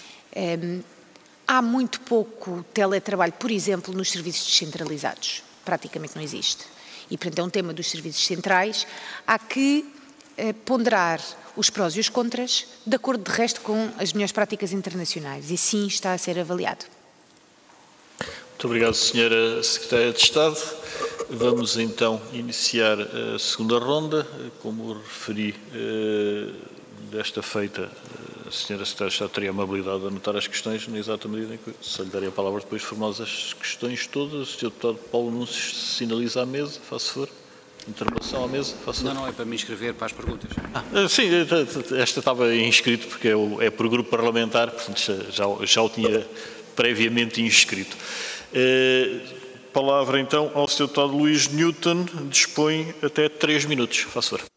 Há muito pouco teletrabalho, por exemplo, nos serviços descentralizados. Praticamente não existe. E, portanto, é um tema dos serviços centrais. Há que ponderar os prós e os contras, de acordo, de resto, com as melhores práticas internacionais. E sim está a ser avaliado. Muito obrigado, Sra. Secretária de Estado. Vamos então iniciar a segunda ronda. Como referi desta feita, a Sra. Secretária de Estado teria a amabilidade de anotar as questões, na exata medida em que se lhe darei a palavra depois de formar as questões todas. O Sr. Deputado Paulo Núncio sinaliza à mesa, faça favor. Intervenção à mesa, faça favor. Não, é para me inscrever para as perguntas. Sim, esta estava inscrito porque é por grupo parlamentar, portanto já o tinha previamente inscrito. Palavra então ao Sr. Deputado Luís Newton, dispõe até 3 minutos. Faça favor.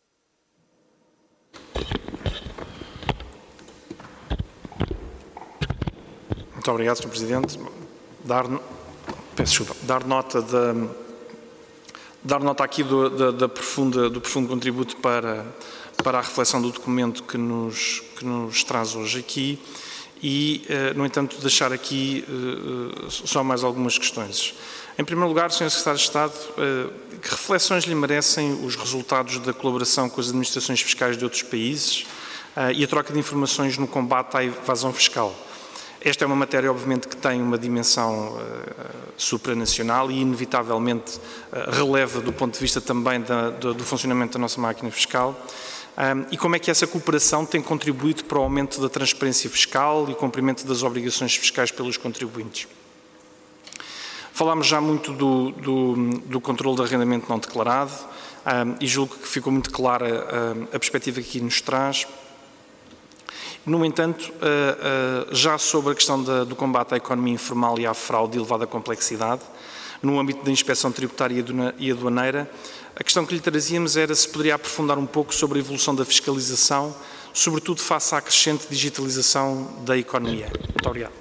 Muito obrigado, Sr. Presidente. Dar nota aqui do profundo contributo para a reflexão do documento que nos traz hoje aqui e, no entanto, deixar aqui só mais algumas questões. Em primeiro lugar, Sr. Secretário de Estado, que reflexões lhe merecem os resultados da colaboração com as administrações fiscais de outros países e a troca de informações no combate à evasão fiscal? Esta é uma matéria, obviamente, que tem uma dimensão supranacional e, inevitavelmente, releva do ponto de vista também do funcionamento da nossa máquina fiscal. E como é que essa cooperação tem contribuído para o aumento da transparência fiscal e cumprimento das obrigações fiscais pelos contribuintes? Falámos já muito do controle de arrendamento não declarado e julgo que ficou muito clara a perspectiva que aqui nos traz. No entanto, já sobre a questão do combate à economia informal e à fraude de elevada complexidade, no âmbito da inspeção tributária e aduaneira, a questão que lhe trazíamos era se poderia aprofundar um pouco sobre a evolução da fiscalização, sobretudo face à crescente digitalização da economia. Muito obrigado.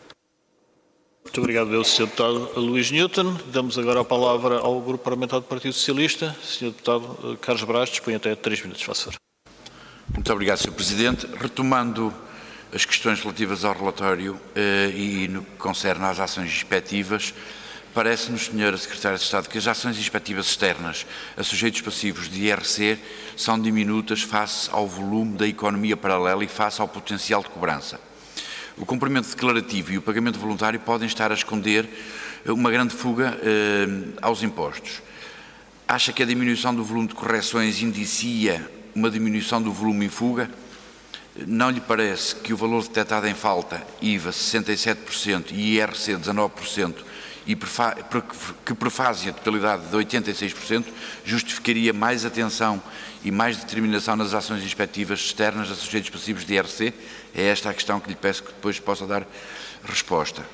Muito obrigado, Sr. Deputado Luís Newton. Damos agora a palavra ao Grupo Parlamentar do Partido Socialista. Sr. Deputado Carlos Braz, dispõe até 3 minutos. Faça favor. Muito obrigado, Sr. Presidente. Retomando as questões relativas ao relatório e no que concerne às ações inspectivas, parece-nos, Sra. Secretária de Estado, que as ações inspectivas externas a sujeitos passivos de IRC são diminutas face ao volume da economia paralela e face ao potencial de cobrança. O cumprimento declarativo e o pagamento voluntário podem estar a esconder uma grande fuga aos impostos. Acha que a diminuição do volume de correções indicia uma diminuição do volume em fuga? Não lhe parece que o valor detectado em falta, IVA 67% e IRC 19%, e que prefazem a totalidade de 86%, justificaria mais atenção e mais determinação nas ações inspectivas externas a sujeitos passivos de IRC? É esta a questão que lhe peço que depois possa dar resposta.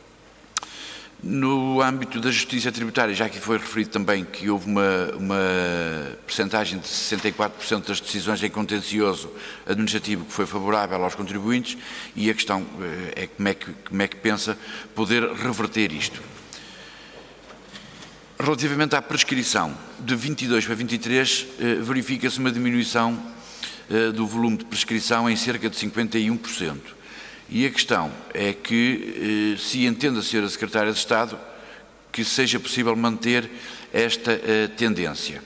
No âmbito da justiça tributária, já aqui foi referido também que houve uma percentagem de 64% das decisões em contencioso administrativo que foi favorável aos contribuintes, e a questão é como é que pensa poder reverter isto. Relativamente à prescrição, de 22 para 23, verifica-se uma diminuição do volume de prescrição em cerca de 51%. E a questão é que se entende a Sra. Secretária de Estado que seja possível manter esta tendência.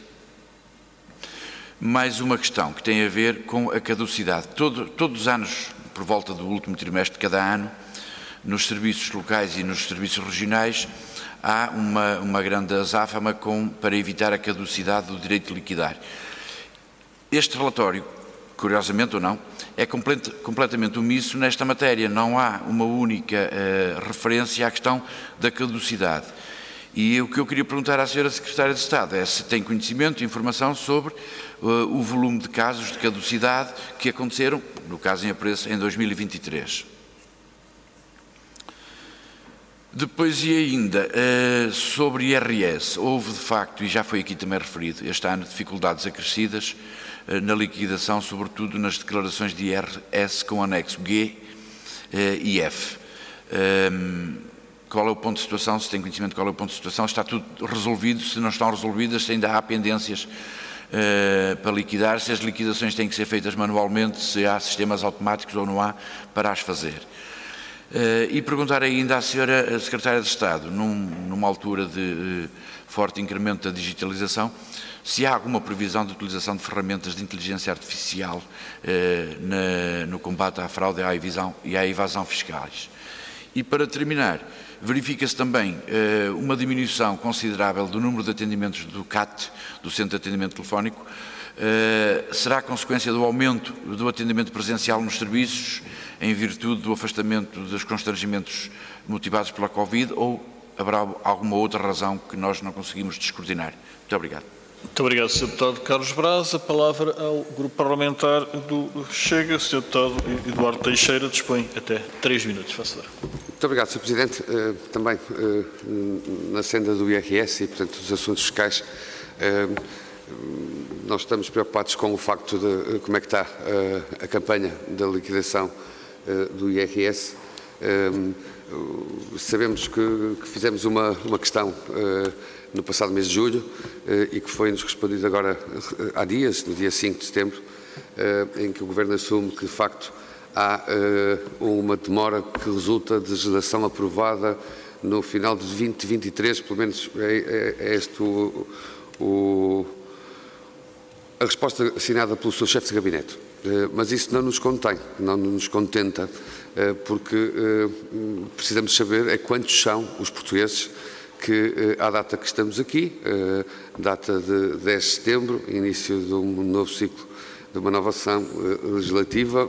Mais uma questão que tem a ver com a caducidade. Todos os anos, por volta do último trimestre de cada ano, nos serviços locais e nos serviços regionais, há uma grande azáfama para evitar a caducidade do direito de liquidar. Este relatório curiosamente ou não, é completamente omisso nesta matéria. Não há uma única referência à questão da caducidade. E o que eu queria perguntar à Sra. Secretária de Estado é se tem conhecimento, informação sobre o volume de casos de caducidade que aconteceram, no caso em Apreço, em 2023. Depois, e ainda, sobre IRS, houve de facto, e já foi aqui também referido, este ano dificuldades acrescidas na liquidação, sobretudo nas declarações de IRS com anexo G e F. Qual é o ponto de situação? Se tem conhecimento qual é o ponto de situação? Está tudo resolvido? Se não estão resolvidas, se ainda há pendências para liquidar, se as liquidações têm que ser feitas manualmente, se há sistemas automáticos ou não há para as fazer. E perguntar ainda à Sra. Secretária de Estado, numa altura de forte incremento da digitalização, se há alguma previsão de utilização de inteligência artificial no combate à fraude e à evasão fiscais. E para terminar, verifica-se também uma diminuição considerável do número de atendimentos do CAT, do Centro de Atendimento Telefónico. Será consequência do aumento do atendimento presencial nos serviços, em virtude do afastamento dos constrangimentos motivados pela Covid, ou haverá alguma outra razão que nós não conseguimos descortinar? Muito obrigado. Muito obrigado, Sr. Deputado Carlos Braz. A palavra ao Grupo Parlamentar do Chega. Sr. Deputado Eduardo Teixeira dispõe até 3 minutos. Faça. Muito obrigado, Sr. Presidente. Também na senda do IRS e, portanto, dos assuntos fiscais, nós estamos preocupados com o facto de como é que está a campanha da liquidação do IRS. Sabemos que fizemos uma questão no passado mês de julho e que foi-nos respondido agora há dias, no dia 5 de setembro, em que o Governo assume que, de facto, há uma demora que resulta de legislação aprovada no final de 2023, pelo menos é este a resposta assinada pelo seu chefe de gabinete. Mas isso não nos contém, não nos contenta, porque precisamos saber quantos são os portugueses que, à data que estamos aqui, data de 10 de setembro, início de um novo ciclo, de uma nova sessão legislativa,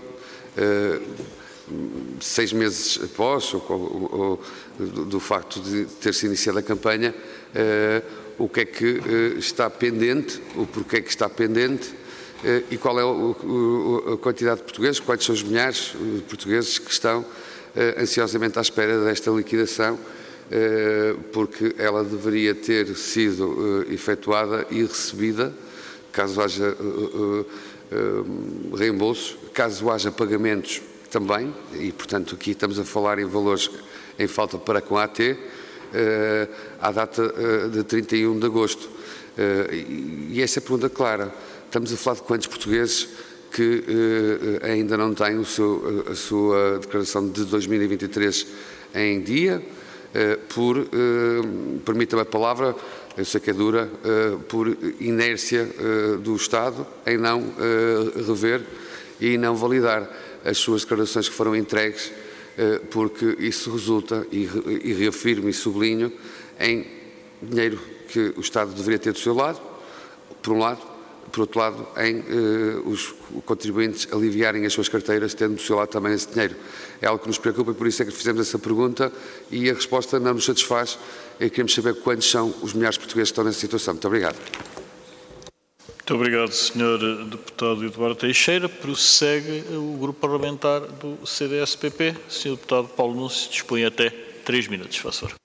6 meses após, ou do facto de ter-se iniciado a campanha, o que é que está pendente, o porquê que está pendente e qual é a quantidade de portugueses, quais são os milhares de portugueses que estão ansiosamente à espera desta liquidação, porque ela deveria ter sido efetuada e recebida, caso haja reembolsos, caso haja pagamentos também, e portanto aqui estamos a falar em valores em falta para com a AT, à data de 31 de agosto. E essa é a pergunta clara. Estamos a falar de quantos portugueses que ainda não têm a sua declaração de 2023 em dia, permita-me a palavra, eu sei que é dura, por inércia do Estado em não rever e não validar as suas declarações que foram entregues, porque isso resulta, e reafirmo e sublinho, em dinheiro que o Estado deveria ter do seu lado, por um lado, por outro lado, em os contribuintes aliviarem as suas carteiras, tendo do seu lado também esse dinheiro. É algo que nos preocupa e por isso é que fizemos essa pergunta e a resposta não nos satisfaz. Queremos saber quantos são os milhares de portugueses que estão nessa situação. Muito obrigado. Muito obrigado, Sr. Deputado Eduardo Teixeira. Prossegue o Grupo Parlamentar do CDS-PP. Sr. Deputado Paulo Núncio dispõe até 3 minutos. Faça favor.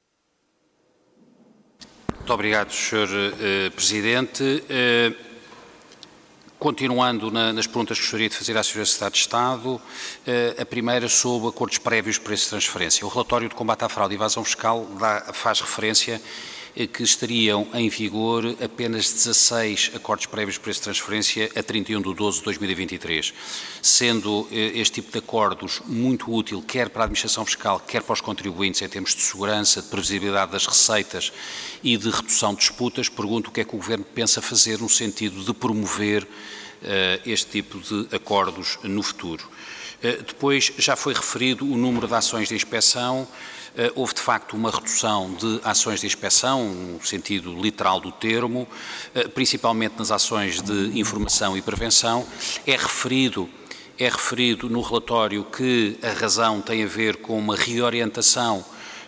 Muito obrigado, Sr. Presidente. Continuando nas perguntas que gostaria de fazer à Sra. Secretária de Estado, a primeira sobre acordos prévios para essa transferência. O relatório de combate à fraude e evasão fiscal faz referência que estariam em vigor apenas 16 acordos prévios para essa transferência a 31 de 12 de 2023, sendo este tipo de acordos muito útil quer para a administração fiscal, quer para os contribuintes em termos de segurança, de previsibilidade das receitas e de redução de disputas. Pergunto o que é que o Governo pensa fazer no sentido de promover este tipo de acordos no futuro. Depois, já foi referido o número de ações de inspeção. Houve, de facto, uma redução de ações de inspeção, no sentido literal do termo, principalmente nas ações de informação e prevenção. É referido no relatório que a razão tem a ver com uma reorientação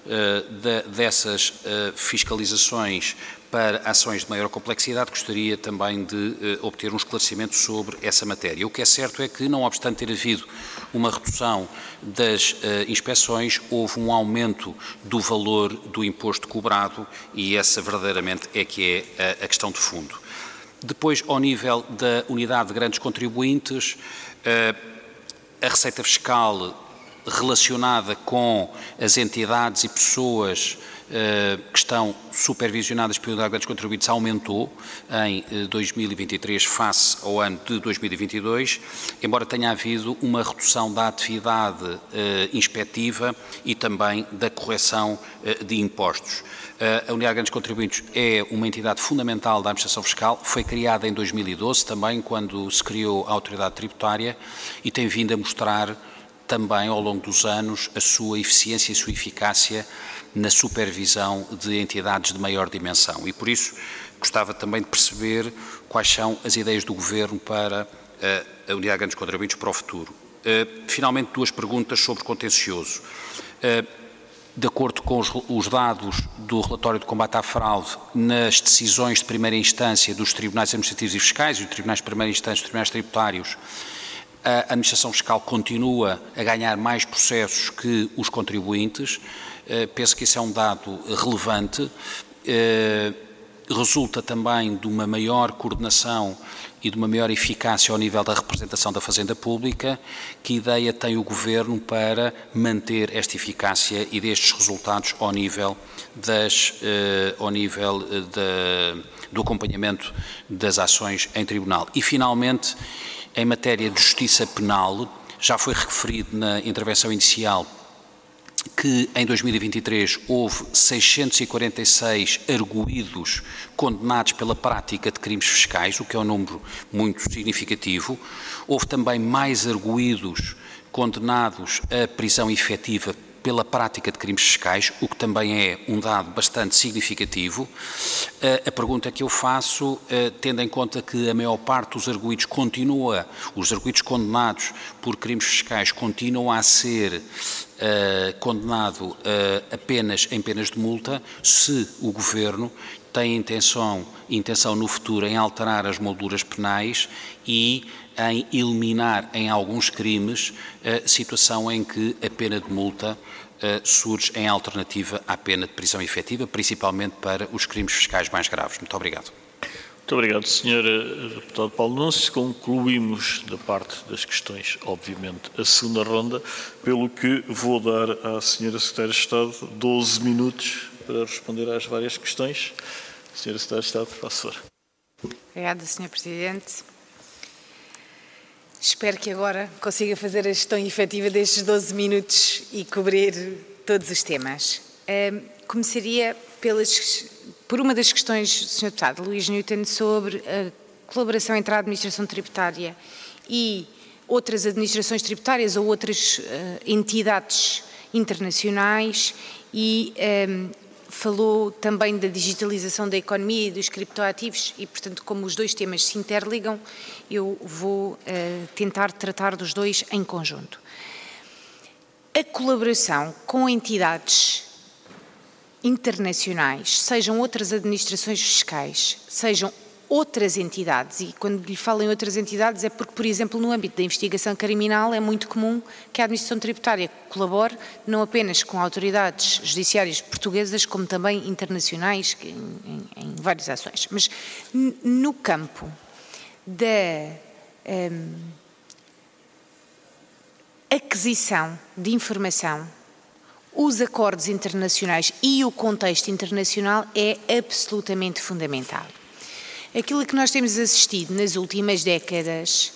dessas fiscalizações para ações de maior complexidade. Gostaria também de obter um esclarecimento sobre essa matéria. O que é certo é que, não obstante ter havido uma redução das inspeções, houve um aumento do valor do imposto cobrado e essa verdadeiramente é que é a questão de fundo. Depois, ao nível da unidade de grandes contribuintes, a receita fiscal relacionada com as entidades e pessoas que estão supervisionadas pela unidade de grandes contribuintes aumentou em 2023 face ao ano de 2022, embora tenha havido uma redução da atividade inspectiva e também da correção de impostos. A unidade de grandes contribuintes é uma entidade fundamental da administração fiscal, foi criada em 2012 também, quando se criou a autoridade tributária, e tem vindo a mostrar também ao longo dos anos a sua eficiência e a sua eficácia na supervisão de entidades de maior dimensão. E por isso gostava também de perceber quais são as ideias do Governo para a unidade de grandes contribuintes para o futuro. Finalmente, duas perguntas sobre contencioso. De acordo com os dados do relatório de combate à fraude, nas decisões de primeira instância dos tribunais administrativos e fiscais e dos tribunais de primeira instância dos tribunais tributários, a administração fiscal continua a ganhar mais processos que os contribuintes. Penso que isso é um dado relevante. Resulta também de uma maior coordenação e de uma maior eficácia ao nível da representação da Fazenda Pública. Que ideia tem o Governo para manter esta eficácia e destes resultados ao nível do acompanhamento das ações em tribunal? E, finalmente, em matéria de justiça penal, já foi referido na intervenção inicial que em 2023 houve 646 arguídos condenados pela prática de crimes fiscais, o que é um número muito significativo. Houve também mais arguídos condenados a prisão efetiva pela prática de crimes fiscais, o que também é um dado bastante significativo. A pergunta que eu faço, tendo em conta que a maior parte dos arguidos os arguidos condenados por crimes fiscais continuam a ser condenado apenas em penas de multa, se o Governo tem intenção no futuro em alterar as molduras penais e em eliminar em alguns crimes a situação em que a pena de multa surge em alternativa à pena de prisão efetiva, principalmente para os crimes fiscais mais graves. Muito obrigado. Muito obrigado, Sr. Deputado Paulo Núncio. Concluímos da parte das questões, obviamente, a segunda ronda, pelo que vou dar à Sra. Secretária de Estado 12 minutos para responder às várias questões. Sra. Secretária de Estado, faça favor. Obrigada, Sr. Presidente. Espero que agora consiga fazer a gestão efetiva destes 12 minutos e cobrir todos os temas. Começaria por uma das questões do Sr. Deputado Luís Newton sobre a colaboração entre a administração tributária e outras administrações tributárias ou outras entidades internacionais e falou também da digitalização da economia e dos criptoativos e, portanto, como os dois temas se interligam, eu vou tentar tratar dos dois em conjunto. A colaboração com entidades internacionais, sejam outras administrações fiscais, sejam outras entidades, e quando lhe falo em outras entidades é porque, por exemplo, no âmbito da investigação criminal é muito comum que a administração tributária colabore não apenas com autoridades judiciárias portuguesas, como também internacionais, em várias ações. Mas no campo da aquisição de informação, os acordos internacionais e o contexto internacional é absolutamente fundamental. Aquilo a que nós temos assistido nas últimas décadas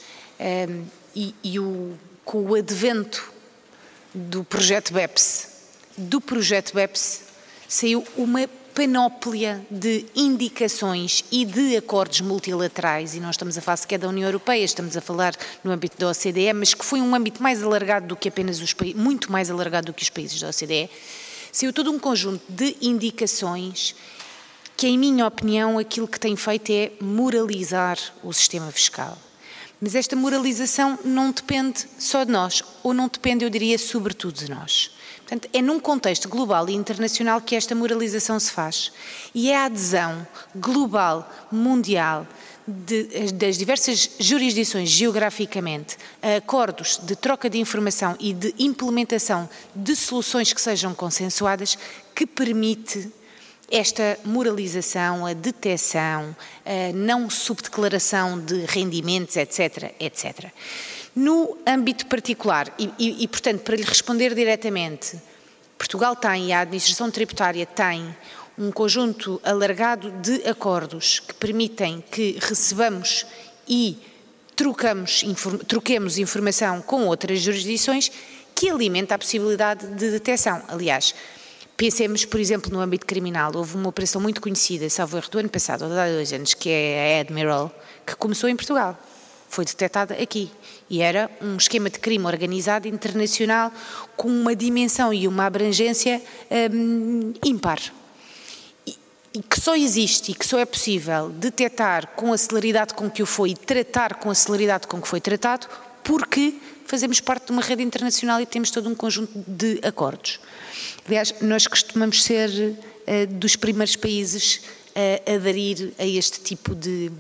com o advento do projeto BEPS, saiu uma panóplia de indicações e de acordos multilaterais, e não estamos a falar sequer da União Europeia, estamos a falar no âmbito da OCDE, mas que foi um âmbito mais alargado do que apenas os países, muito mais alargado do que os países da OCDE, saiu todo um conjunto de indicações que, em minha opinião, aquilo que tem feito é moralizar o sistema fiscal. Mas esta moralização não depende só de nós, ou não depende, eu diria, sobretudo de nós. Portanto, é num contexto global e internacional que esta moralização se faz. E é a adesão global, mundial, das diversas jurisdições geograficamente a acordos de troca de informação e de implementação de soluções que sejam consensuadas que permite esta moralização, a detecção, a não subdeclaração de rendimentos, etc., etc. No âmbito particular, portanto, para lhe responder diretamente, Portugal tem, e a administração tributária tem, um conjunto alargado de acordos que permitem que recebamos e troquemos informação com outras jurisdições que alimenta a possibilidade de detecção. Aliás, pensemos, por exemplo, no âmbito criminal. Houve uma operação muito conhecida, salvo erro, do ano passado, ou há 2 anos, que é a Admiral, que começou em Portugal. Foi detectada aqui. E era um esquema de crime organizado internacional com uma dimensão e uma abrangência ímpar. E que só existe e que só é possível detectar com a celeridade com que o foi e tratar com a celeridade com que foi tratado, porque fazemos parte de uma rede internacional e temos todo um conjunto de acordos. Aliás, nós costumamos ser dos primeiros países a aderir a este tipo de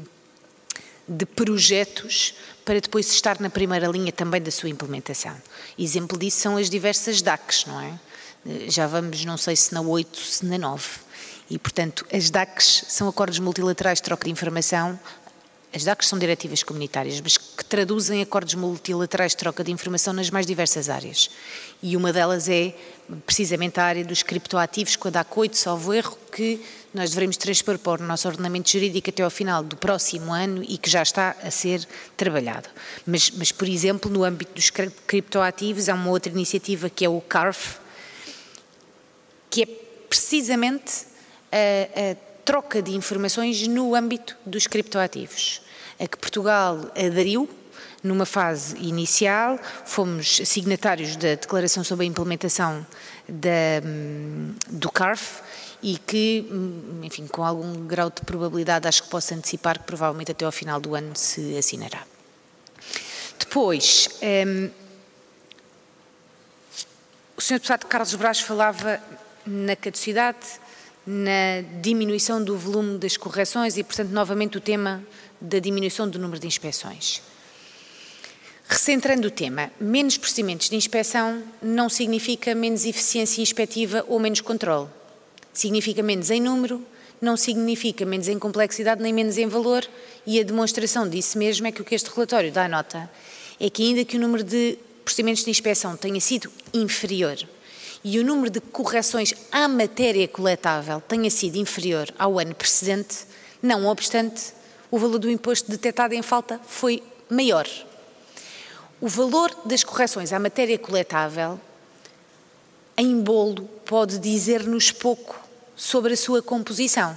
projetos para depois estar na primeira linha também da sua implementação. Exemplo disso são as diversas DACs, não é? Já vamos, não sei se na 8, se na 9. E, portanto, as DACs são acordos multilaterais de troca de informação. As DACs são diretivas comunitárias, mas que traduzem acordos multilaterais de troca de informação nas mais diversas áreas. E uma delas é precisamente a área dos criptoativos, com a DAC 8, salvo erro, que nós devemos transpor para o nosso ordenamento jurídico até ao final do próximo ano e que já está a ser trabalhado. Mas por exemplo, no âmbito dos criptoativos, há uma outra iniciativa que é o CARF, que é precisamente a troca de informações no âmbito dos criptoativos, a que Portugal aderiu numa fase inicial, fomos signatários da Declaração sobre a Implementação do CARF e que, enfim, com algum grau de probabilidade, acho que posso antecipar que provavelmente até ao final do ano se assinará. Depois, o Sr. Deputado Carlos Braz falava na caducidade, na diminuição do volume das correções e, portanto, novamente o tema da diminuição do número de inspeções. Recentrando o tema, menos procedimentos de inspeção não significa menos eficiência inspectiva ou menos controle. Significa menos em número, não significa menos em complexidade nem menos em valor, e a demonstração disso mesmo é que o que este relatório dá nota é que, ainda que o número de procedimentos de inspeção tenha sido inferior e o número de correções à matéria coletável tenha sido inferior ao ano precedente, não obstante, o valor do imposto detectado em falta foi maior. O valor das correções à matéria coletável, em bolo, pode dizer-nos pouco sobre a sua composição.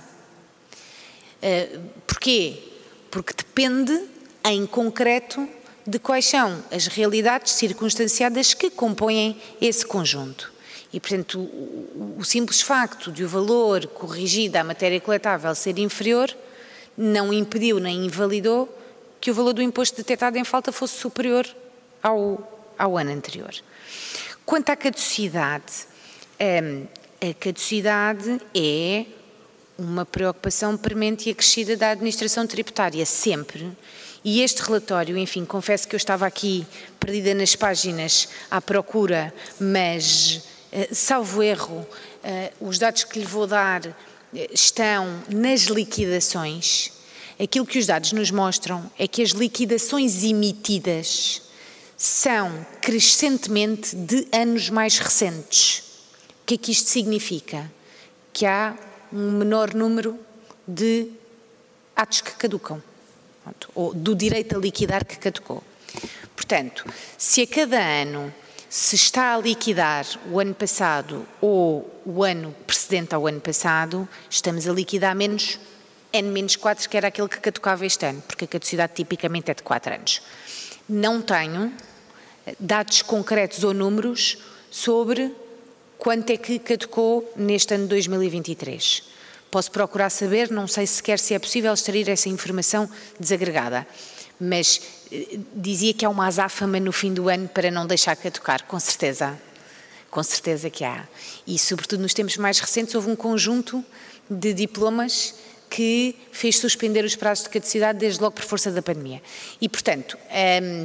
Porquê? Porque depende, em concreto, de quais são as realidades circunstanciadas que compõem esse conjunto. E, portanto, o simples facto de o valor corrigido à matéria coletável ser inferior não impediu nem invalidou que o valor do imposto detectado em falta fosse superior ao ano anterior. Quanto à caducidade, a caducidade é uma preocupação premente e acrescida da administração tributária, sempre. E este relatório, enfim, confesso que eu estava aqui perdida nas páginas à procura, mas, salvo erro, os dados que lhe vou dar estão nas liquidações. Aquilo que os dados nos mostram é que as liquidações emitidas são crescentemente de anos mais recentes. O que é que isto significa? Que há um menor número de atos que caducam, ou do direito a liquidar que caducou. Portanto, se a cada ano se está a liquidar o ano passado ou o ano precedente ao ano passado, estamos a liquidar menos N-4, que era aquele que caducava este ano, porque a caducidade tipicamente é de 4 anos. Não tenho dados concretos ou números sobre quanto é que caducou neste ano de 2023. Posso procurar saber, não sei sequer se é possível extrair essa informação desagregada, mas dizia que há uma azáfama no fim do ano para não deixar caducar, com certeza que há. E sobretudo nos tempos mais recentes houve um conjunto de diplomas que fez suspender os prazos de caducidade desde logo por força da pandemia. E, portanto, é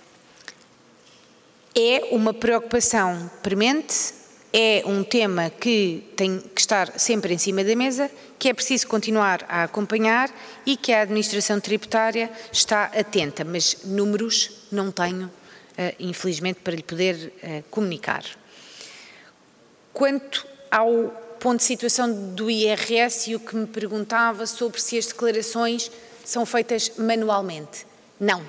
uma preocupação premente, é um tema que tem que estar sempre em cima da mesa, que é preciso continuar a acompanhar e que a administração tributária está atenta, mas números não tenho, infelizmente, para lhe poder comunicar. Quanto ao ponto de situação do IRS e o que me perguntava sobre se as declarações são feitas manualmente. Não.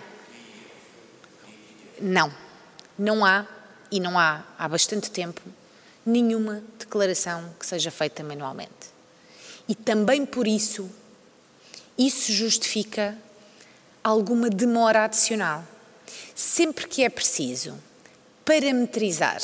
Não há, e não há bastante tempo, nenhuma declaração que seja feita manualmente. E também por isso justifica alguma demora adicional. Sempre que é preciso parametrizar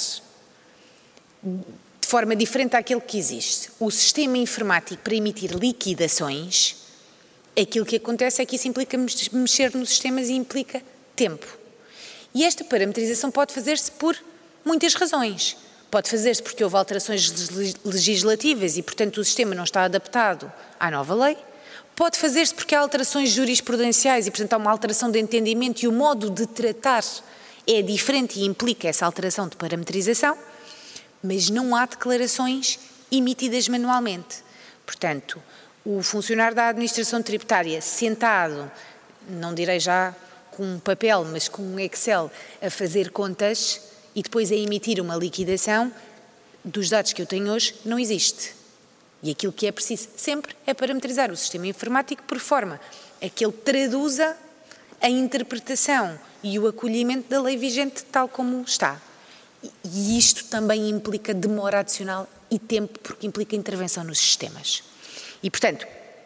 de forma diferente àquele que existe o sistema informático para emitir liquidações, aquilo que acontece é que isso implica mexer nos sistemas e implica tempo. E esta parametrização pode fazer-se por muitas razões. Pode fazer-se porque houve alterações legislativas e, portanto, o sistema não está adaptado à nova lei. Pode fazer-se porque há alterações jurisprudenciais e, portanto, há uma alteração de entendimento e o modo de tratar é diferente e implica essa alteração de parametrização, mas não há declarações emitidas manualmente. Portanto, o funcionário da administração tributária sentado, não direi já com um papel, mas com um Excel, a fazer contas e depois a emitir uma liquidação, dos dados que eu tenho hoje, não existe. E aquilo que é preciso sempre é parametrizar o sistema informático por forma a que ele traduza a interpretação e o acolhimento da lei vigente tal como está. E isto também implica demora adicional e tempo, porque implica intervenção nos sistemas. E, portanto,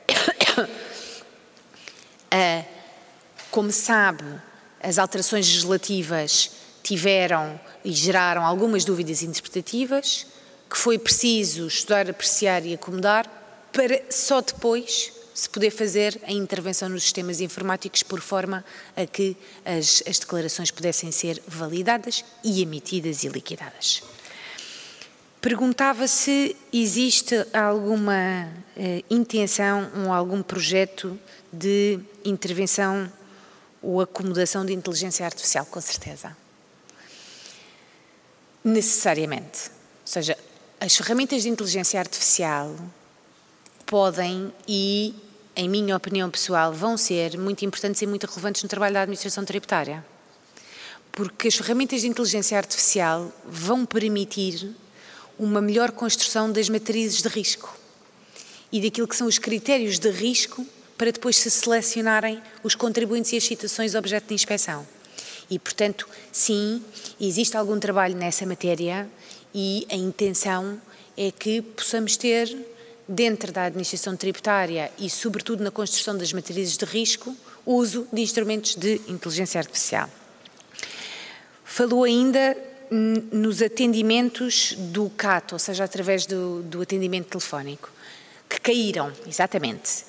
como sabe, as alterações legislativas tiveram e geraram algumas dúvidas interpretativas, que foi preciso estudar, apreciar e acomodar, para só depois se poder fazer a intervenção nos sistemas informáticos por forma a que as declarações pudessem ser validadas e emitidas e liquidadas. Perguntava se existe alguma intenção ou algum projeto de intervenção ou acomodação de inteligência artificial, com certeza. Necessariamente. Ou seja, as ferramentas de inteligência artificial podem e, em minha opinião pessoal, vão ser muito importantes e muito relevantes no trabalho da administração tributária. Porque as ferramentas de inteligência artificial vão permitir uma melhor construção das matrizes de risco e daquilo que são os critérios de risco para depois se selecionarem os contribuintes e as citações objeto de inspeção. E, portanto, sim, existe algum trabalho nessa matéria e a intenção é que possamos ter, dentro da administração tributária e, sobretudo, na construção das matrizes de risco, o uso de instrumentos de inteligência artificial. Falou ainda nos atendimentos do CAT, ou seja, através do atendimento telefónico, que caíram, exatamente.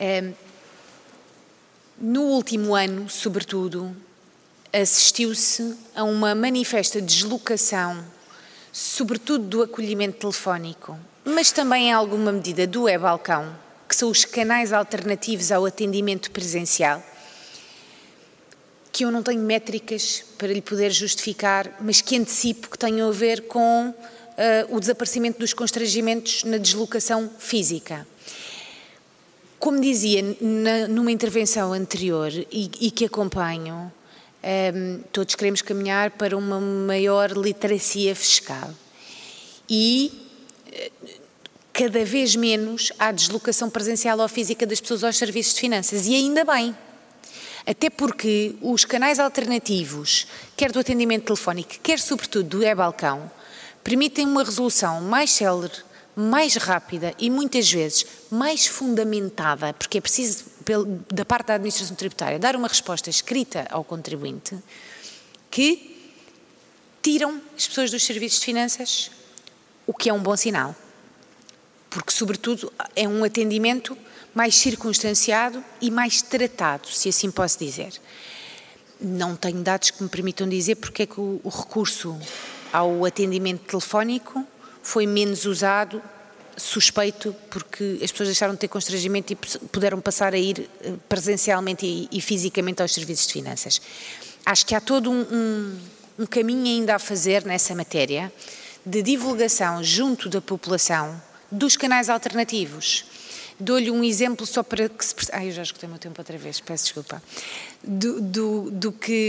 No último ano, sobretudo, assistiu-se a uma manifesta deslocação, sobretudo do acolhimento telefónico, mas também em alguma medida do e-balcão, que são os canais alternativos ao atendimento presencial, que eu não tenho métricas para lhe poder justificar, mas que antecipo que tenham a ver com o desaparecimento dos constrangimentos na deslocação física. Como dizia numa intervenção anterior e que acompanho, todos queremos caminhar para uma maior literacia fiscal e cada vez menos há deslocação presencial ou física das pessoas aos serviços de finanças, e ainda bem. Até porque os canais alternativos, quer do atendimento telefónico, quer sobretudo do e-balcão, permitem uma resolução mais célere, mais rápida e muitas vezes mais fundamentada, porque é preciso, da parte da administração tributária, dar uma resposta escrita ao contribuinte, que tiram as pessoas dos serviços de finanças, o que é um bom sinal. Porque, sobretudo, é um atendimento mais circunstanciado e mais tratado, se assim posso dizer. Não tenho dados que me permitam dizer porque é que o recurso ao atendimento telefónico foi menos usado, suspeito, porque as pessoas deixaram de ter constrangimento e puderam passar a ir presencialmente e fisicamente aos serviços de finanças. Acho que há todo um caminho ainda a fazer nessa matéria de divulgação junto da população dos canais alternativos. Dou-lhe um exemplo só para que se... eu já escutei o meu tempo outra vez, peço desculpa. Do que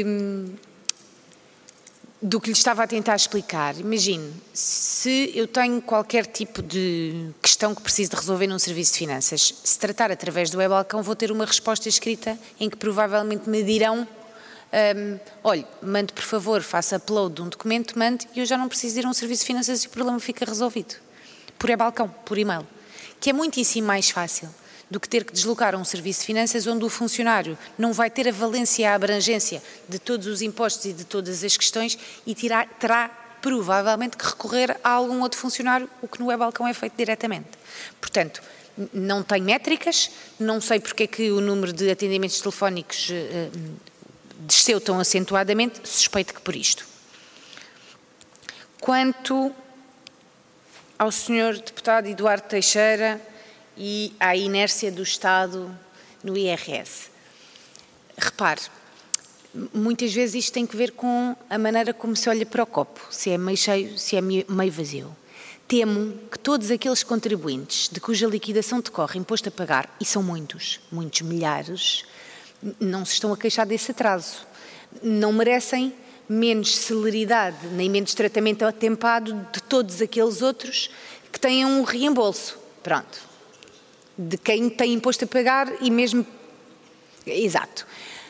lhe estava a tentar explicar. Imagine, se eu tenho qualquer tipo de questão que preciso de resolver num serviço de finanças, se tratar através do e-balcão, vou ter uma resposta escrita em que provavelmente me dirão olhe, mande por favor, faça upload de um documento, mande, e eu já não preciso ir a um serviço de finanças e o problema fica resolvido. Por e-balcão, por e-mail. Que é muitíssimo mais fácil do que ter que deslocar a um serviço de finanças onde o funcionário não vai ter a valência e a abrangência de todos os impostos e de todas as questões e terá provavelmente que recorrer a algum outro funcionário, o que no e-balcão é feito diretamente. Portanto, não tenho métricas, não sei porque é que o número de atendimentos telefónicos desceu tão acentuadamente, suspeito que por isto. Quanto ao Sr. Deputado Eduardo Teixeira e à inércia do Estado no IRS. Repare, muitas vezes isto tem que ver com a maneira como se olha para o copo, se é meio cheio, se é meio vazio. Temo que todos aqueles contribuintes de cuja liquidação decorre imposto a pagar, e são muitos, muitos milhares, não se estão a queixar desse atraso. Não merecem menos celeridade, nem menos tratamento atempado de todos aqueles outros que têm um reembolso. Pronto. De quem tem imposto a pagar e mesmo... Exato.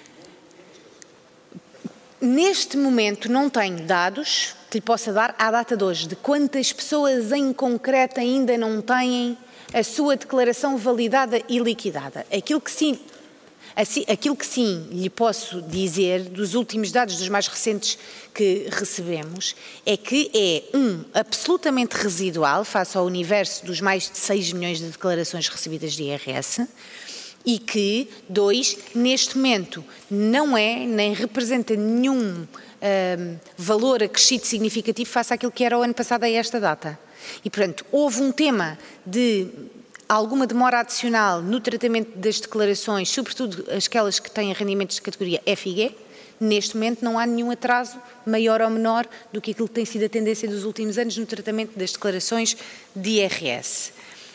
Neste momento não tenho dados que lhe possa dar à data de hoje de quantas pessoas em concreto ainda não têm a sua declaração validada e liquidada. Aquilo que sim lhe posso dizer, dos últimos dados, dos mais recentes que recebemos, é que é, absolutamente residual face ao universo dos mais de 6 milhões de declarações recebidas de IRS, e que, 2, neste momento não é, nem representa nenhum valor acrescido significativo face àquilo que era o ano passado a esta data. E, portanto, houve um tema de alguma demora adicional no tratamento das declarações, sobretudo aquelas que têm rendimentos de categoria F e G. Neste momento não há nenhum atraso maior ou menor do que aquilo que tem sido a tendência dos últimos anos no tratamento das declarações de IRS.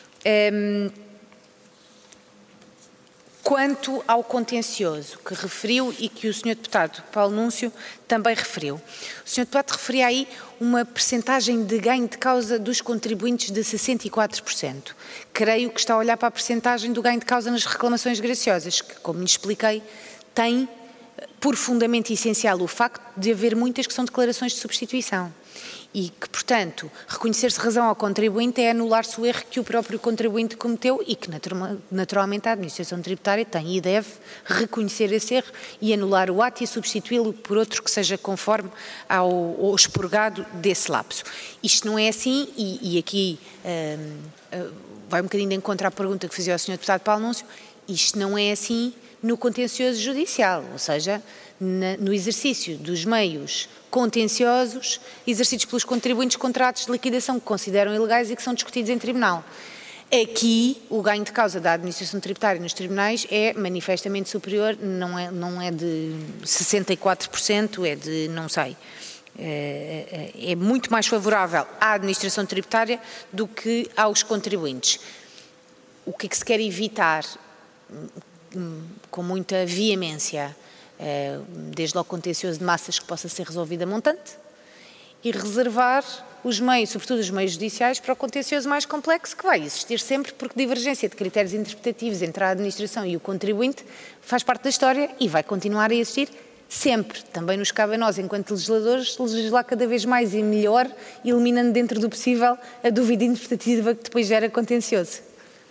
Quanto ao contencioso que referiu e que o Sr. Deputado Paulo Núncio também referiu. O Sr. Deputado referia aí uma percentagem de ganho de causa dos contribuintes de 64%. Creio que está a olhar para a percentagem do ganho de causa nas reclamações graciosas, que, como lhe expliquei, tem por fundamento essencial o facto de haver muitas que são declarações de substituição. E que, portanto, reconhecer-se razão ao contribuinte é anular-se o erro que o próprio contribuinte cometeu e que, naturalmente, a administração tributária tem e deve reconhecer esse erro e anular o ato e substituí-lo por outro que seja conforme ao expurgado desse lapso. Isto não é assim e aqui vai um bocadinho de encontro à pergunta que fazia o Sr. Deputado Paulo Núncio, isto não é assim no contencioso judicial, ou seja, no exercício dos meios contenciosos exercidos pelos contribuintes contratos de liquidação que consideram ilegais e que são discutidos em tribunal. Aqui, o ganho de causa da administração tributária nos tribunais é manifestamente superior, não é de 64%, é de, não sei, é muito mais favorável à administração tributária do que aos contribuintes. O que é que se quer evitar com muita veemência? Desde logo contencioso de massas que possa ser resolvido a montante e reservar os meios, sobretudo os meios judiciais, para o contencioso mais complexo que vai existir sempre, porque divergência de critérios interpretativos entre a administração e o contribuinte faz parte da história e vai continuar a existir sempre. Também nos cabe a nós, enquanto legisladores, legislar cada vez mais e melhor, eliminando dentro do possível a dúvida interpretativa que depois gera contencioso.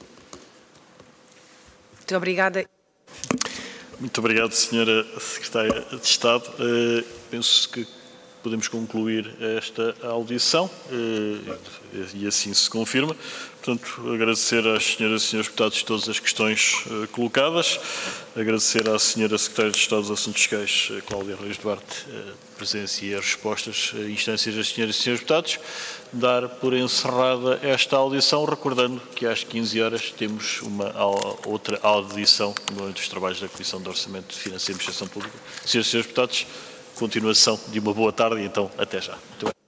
Muito obrigada. Muito obrigado, Sra. Secretária de Estado. Penso que podemos concluir esta audição e assim se confirma. Portanto, agradecer às senhoras e senhores deputados todas as questões colocadas, agradecer à senhora Secretária de Estado dos Assuntos Fiscais, Cláudia Reis Duarte, a presença e as respostas a instâncias das senhoras e senhores deputados, dar por encerrada esta audição, recordando que às 15 horas temos uma outra audição no âmbito dos trabalhos da Comissão de Orçamento, Finanças e Administração Pública. Senhoras e senhores deputados, continuação de uma boa tarde e então até já. Muito bem.